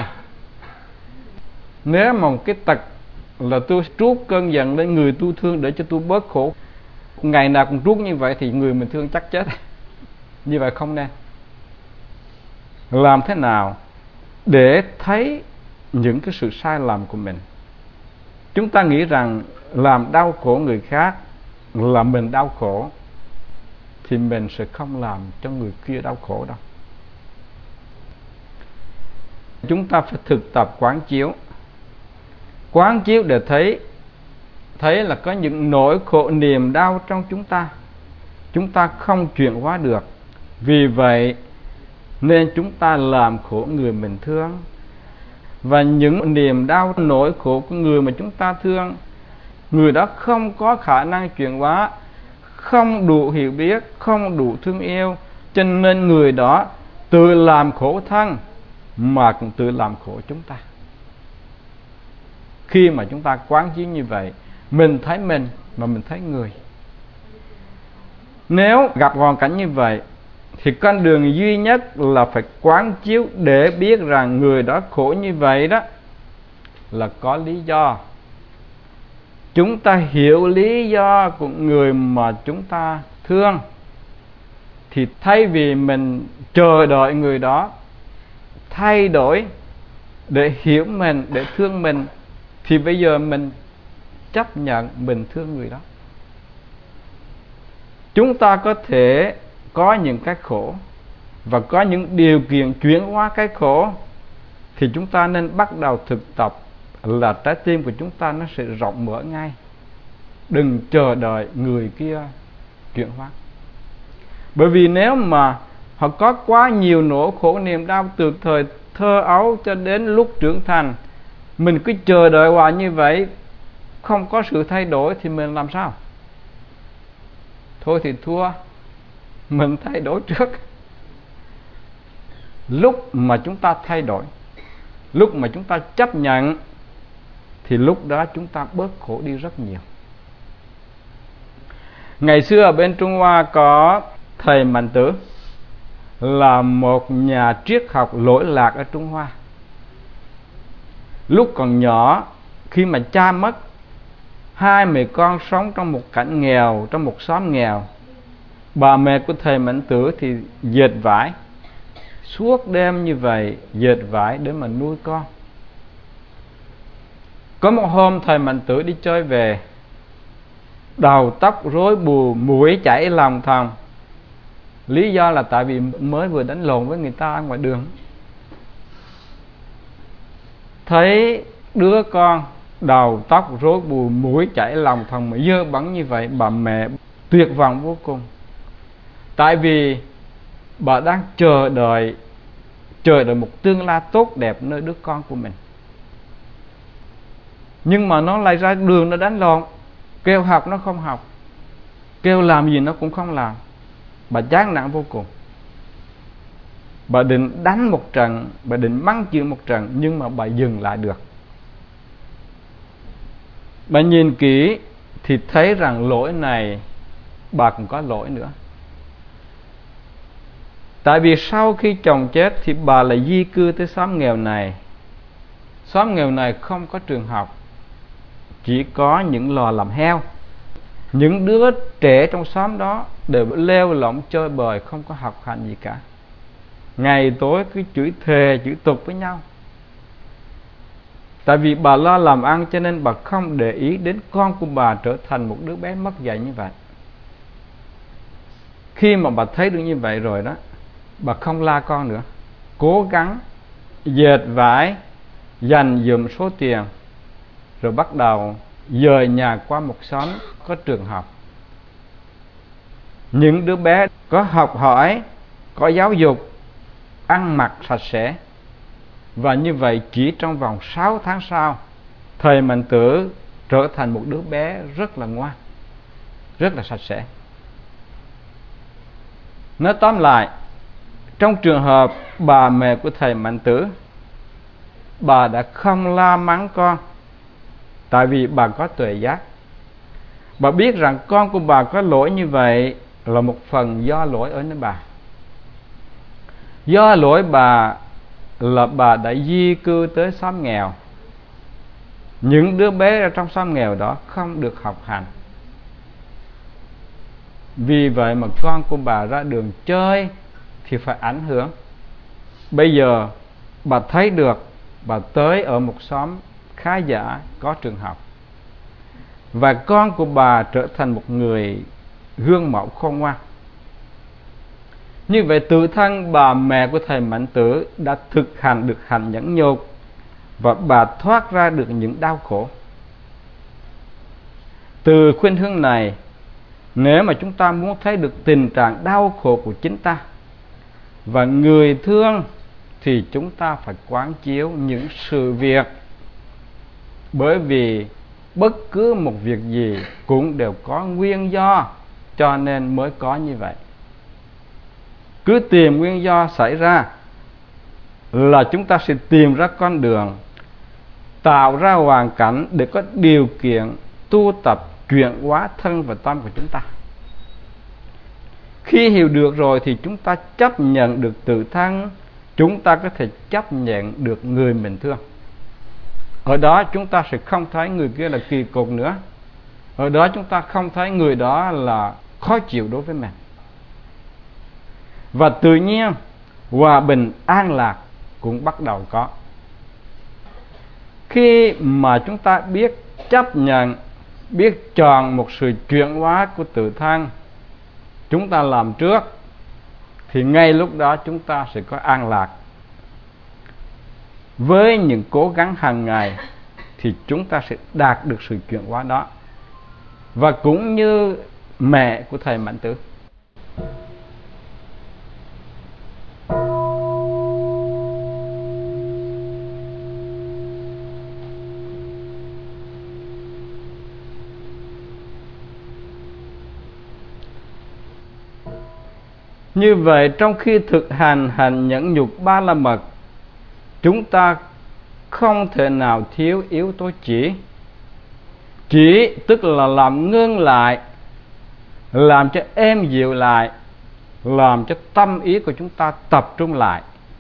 Nếu mà một cái tật là tôi trút cơn giận lên người tôi thương để cho tôi bớt khổ, ngày nào cũng trút như vậy thì người mình thương chắc chết. Như vậy không nên. Làm thế nào để thấy những cái sự sai lầm của mình? Chúng ta nghĩ rằng làm đau khổ người khác là mình đau khổ. thì mình sẽ không làm cho người kia đau khổ đâu. Chúng ta phải thực tập quán chiếu. Quán chiếu để thấy thấy là có những nỗi khổ niềm đau trong chúng ta, chúng ta không chuyển hóa được. Vì vậy nên chúng ta làm khổ người mình thương. Và những niềm đau, nỗi khổ của người mà chúng ta thương, người đó không có khả năng chuyển hóa, không đủ hiểu biết, không đủ thương yêu, cho nên người đó tự làm khổ thân mà cũng tự làm khổ chúng ta. Khi mà chúng ta quán chiếu như vậy, mình thấy mình mà mình thấy người. Nếu gặp hoàn cảnh như vậy thì con đường duy nhất là phải quán chiếu để biết rằng người đó khổ như vậy đó là có lý do. Chúng ta hiểu lý do của người mà chúng ta thương, thì thay vì mình chờ đợi người đó thay đổi để hiểu mình, để thương mình, thì bây giờ mình chấp nhận mình thương người đó. Chúng ta có thể có những cái khổ và có những điều kiện chuyển hóa cái khổ, thì chúng ta nên bắt đầu thực tập là trái tim của chúng ta nó sẽ rộng mở ngay. Đừng chờ đợi người kia chuyển hóa. Bởi vì nếu mà họ có quá nhiều nỗi khổ niềm đau từ thời thơ ấu cho đến lúc trưởng thành, mình cứ chờ đợi hoài như vậy, không có sự thay đổi thì mình làm sao? Thôi thì thua, mình thay đổi trước. Lúc mà chúng ta thay đổi, lúc mà chúng ta chấp nhận, thì lúc đó chúng ta bớt khổ đi rất nhiều. Ngày xưa ở bên Trung Hoa có thầy Mạnh Tử, là một nhà triết học lỗi lạc ở Trung Hoa. Lúc còn nhỏ, khi mà cha mất, hai mẹ con sống trong một cảnh nghèo, trong một xóm nghèo. Bà mẹ của thầy Mạnh Tử thì dệt vải, suốt đêm như vậy dệt vải để mà nuôi con. Có một hôm thầy Mạnh Tử đi chơi về, đầu tóc rối bù, mũi chảy lòng thòng. Lý do là tại vì mới vừa đánh lộn với người ta ở ngoài đường. Thấy đứa con đầu tóc rối bù, mũi chảy lòng thòng mà dơ bẩn như vậy, bà mẹ tuyệt vọng vô cùng. Tại vì bà đang chờ đợi chờ đợi một tương lai tốt đẹp nơi đứa con của mình, nhưng mà nó lại ra đường nó đánh lộn, kêu học nó không học, kêu làm gì nó cũng không làm. Bà chán nản vô cùng. Bà định đánh một trận, bà định mắng chửi một trận, nhưng mà bà dừng lại được. Bà nhìn kỹ thì thấy rằng lỗi này bà cũng có lỗi nữa. Tại vì sau khi chồng chết thì bà lại di cư tới xóm nghèo này. Xóm nghèo này không có trường học, chỉ có những lò làm heo. Những đứa trẻ trong xóm đó đều leo lỏng chơi bời, không có học hành gì cả. Ngày tối cứ chửi thề, chửi tục với nhau. Tại vì bà lo làm ăn cho nên bà không để ý đến con của bà trở thành một đứa bé mất dạy như vậy. Khi mà bà thấy được như vậy rồi đó, bà không la con nữa, cố gắng dệt vải, dành dụm số tiền, rồi bắt đầu dời nhà qua một xóm có trường học. Những đứa bé có học hỏi, có giáo dục, ăn mặc sạch sẽ. Và như vậy chỉ trong vòng sáu tháng sau, thầy Mạnh Tử trở thành một đứa bé rất là ngoan, rất là sạch sẽ. Nói tóm lại, trong trường hợp bà mẹ của thầy Mạnh Tử, bà đã không la mắng con, tại vì bà có tuệ giác. Bà biết rằng con của bà có lỗi như vậy là một phần do lỗi ở nơi bà. Do lỗi bà là bà đã di cư tới xóm nghèo. Những đứa bé ở trong xóm nghèo đó không được học hành. Vì vậy mà con của bà ra đường chơi thì phải ảnh hưởng. Bây giờ bà thấy được, bà tới ở một xóm khá giả có trường học, và con của bà trở thành một người gương mẫu khôn ngoan. Như vậy tự thân bà mẹ của thầy Mạnh Tử đã thực hành được hành nhẫn nhục, và bà thoát ra được những đau khổ. Từ khuynh hướng này, nếu mà chúng ta muốn thấy được tình trạng đau khổ của chính ta và người thương, thì chúng ta phải quán chiếu những sự việc. Bởi vì bất cứ một việc gì cũng đều có nguyên do, cho nên mới có như vậy. Cứ tìm nguyên do xảy ra là chúng ta sẽ tìm ra con đường, tạo ra hoàn cảnh để có điều kiện tu tập chuyển hóa thân và tâm của chúng ta. Khi hiểu được rồi thì chúng ta chấp nhận được tự thân, chúng ta có thể chấp nhận được người mình thương. Ở đó chúng ta sẽ không thấy người kia là kỳ cục nữa. Ở đó chúng ta không thấy người đó là khó chịu đối với mình. Và tự nhiên hòa bình an lạc cũng bắt đầu có. Khi mà chúng ta biết chấp nhận, biết chọn một sự chuyển hóa của tự thân, chúng ta làm trước, thì ngay lúc đó chúng ta sẽ có an lạc. Với những cố gắng hàng ngày thì chúng ta sẽ đạt được sự chuyển hóa đó. Và cũng như mẹ của thầy Mạnh Tử, như vậy trong khi thực hành hành nhẫn nhục ba la mật, chúng ta không thể nào thiếu yếu tố chỉ. Chỉ tức là làm ngưng lại, làm cho êm dịu lại, làm cho tâm ý của chúng ta tập trung lại.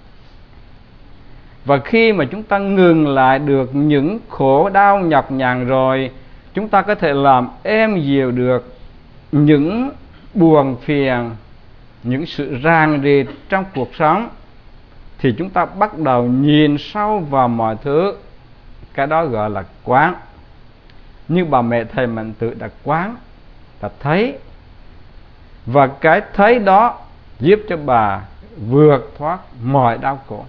Và khi mà chúng ta ngừng lại được những khổ đau nhọc nhằn rồi, chúng ta có thể làm êm dịu được những buồn phiền, những sự ràng rịt trong cuộc sống, thì chúng ta bắt đầu nhìn sâu vào mọi thứ. Cái đó gọi là quán. Như bà mẹ thầy Mạnh Tử đã quán, đã thấy. Và cái thấy đó giúp cho bà vượt thoát mọi đau khổ.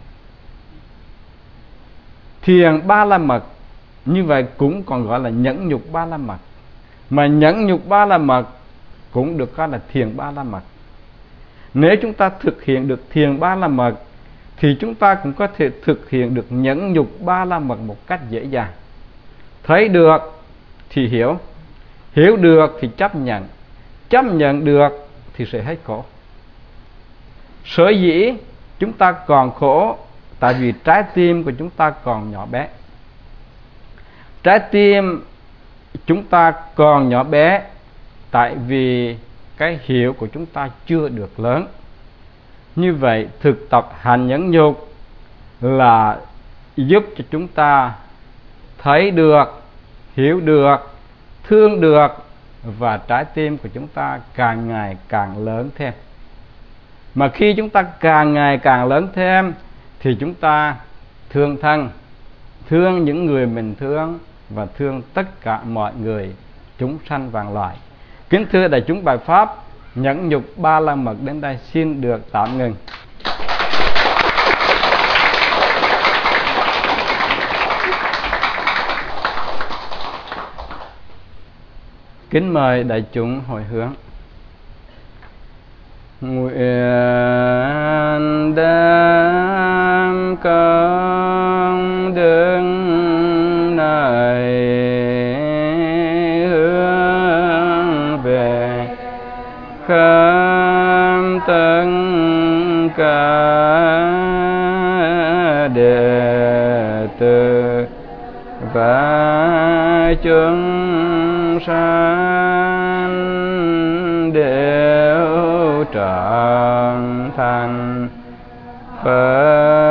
Thiền ba la mật như vậy cũng còn gọi là nhẫn nhục ba la mật. Mà nhẫn nhục ba la mật cũng được gọi là thiền ba la mật. Nếu chúng ta thực hiện được thiền ba la mật thì chúng ta cũng có thể thực hiện được nhẫn nhục ba la mật một cách dễ dàng. Thấy được thì hiểu, hiểu được thì chấp nhận, chấp nhận được thì sẽ hết khổ. Sở dĩ chúng ta còn khổ tại vì trái tim của chúng ta còn nhỏ bé. Trái tim chúng ta còn nhỏ bé tại vì cái hiểu của chúng ta chưa được lớn. Như vậy thực tập hành nhẫn nhục là giúp cho chúng ta thấy được, hiểu được, thương được, và trái tim của chúng ta càng ngày càng lớn thêm. Mà khi chúng ta càng ngày càng lớn thêm thì chúng ta thương thân, thương những người mình thương, và thương tất cả mọi người, chúng sanh vạn loài. Kính thưa đại chúng, bài pháp nhẫn nhục ba la mật đến đây xin được tạm ngừng. Kính mời đại chúng hồi hướng. Nguyện đem công đức này hướng về khắp tất cả đệ tử và chúng sanh đều trở thành Phật.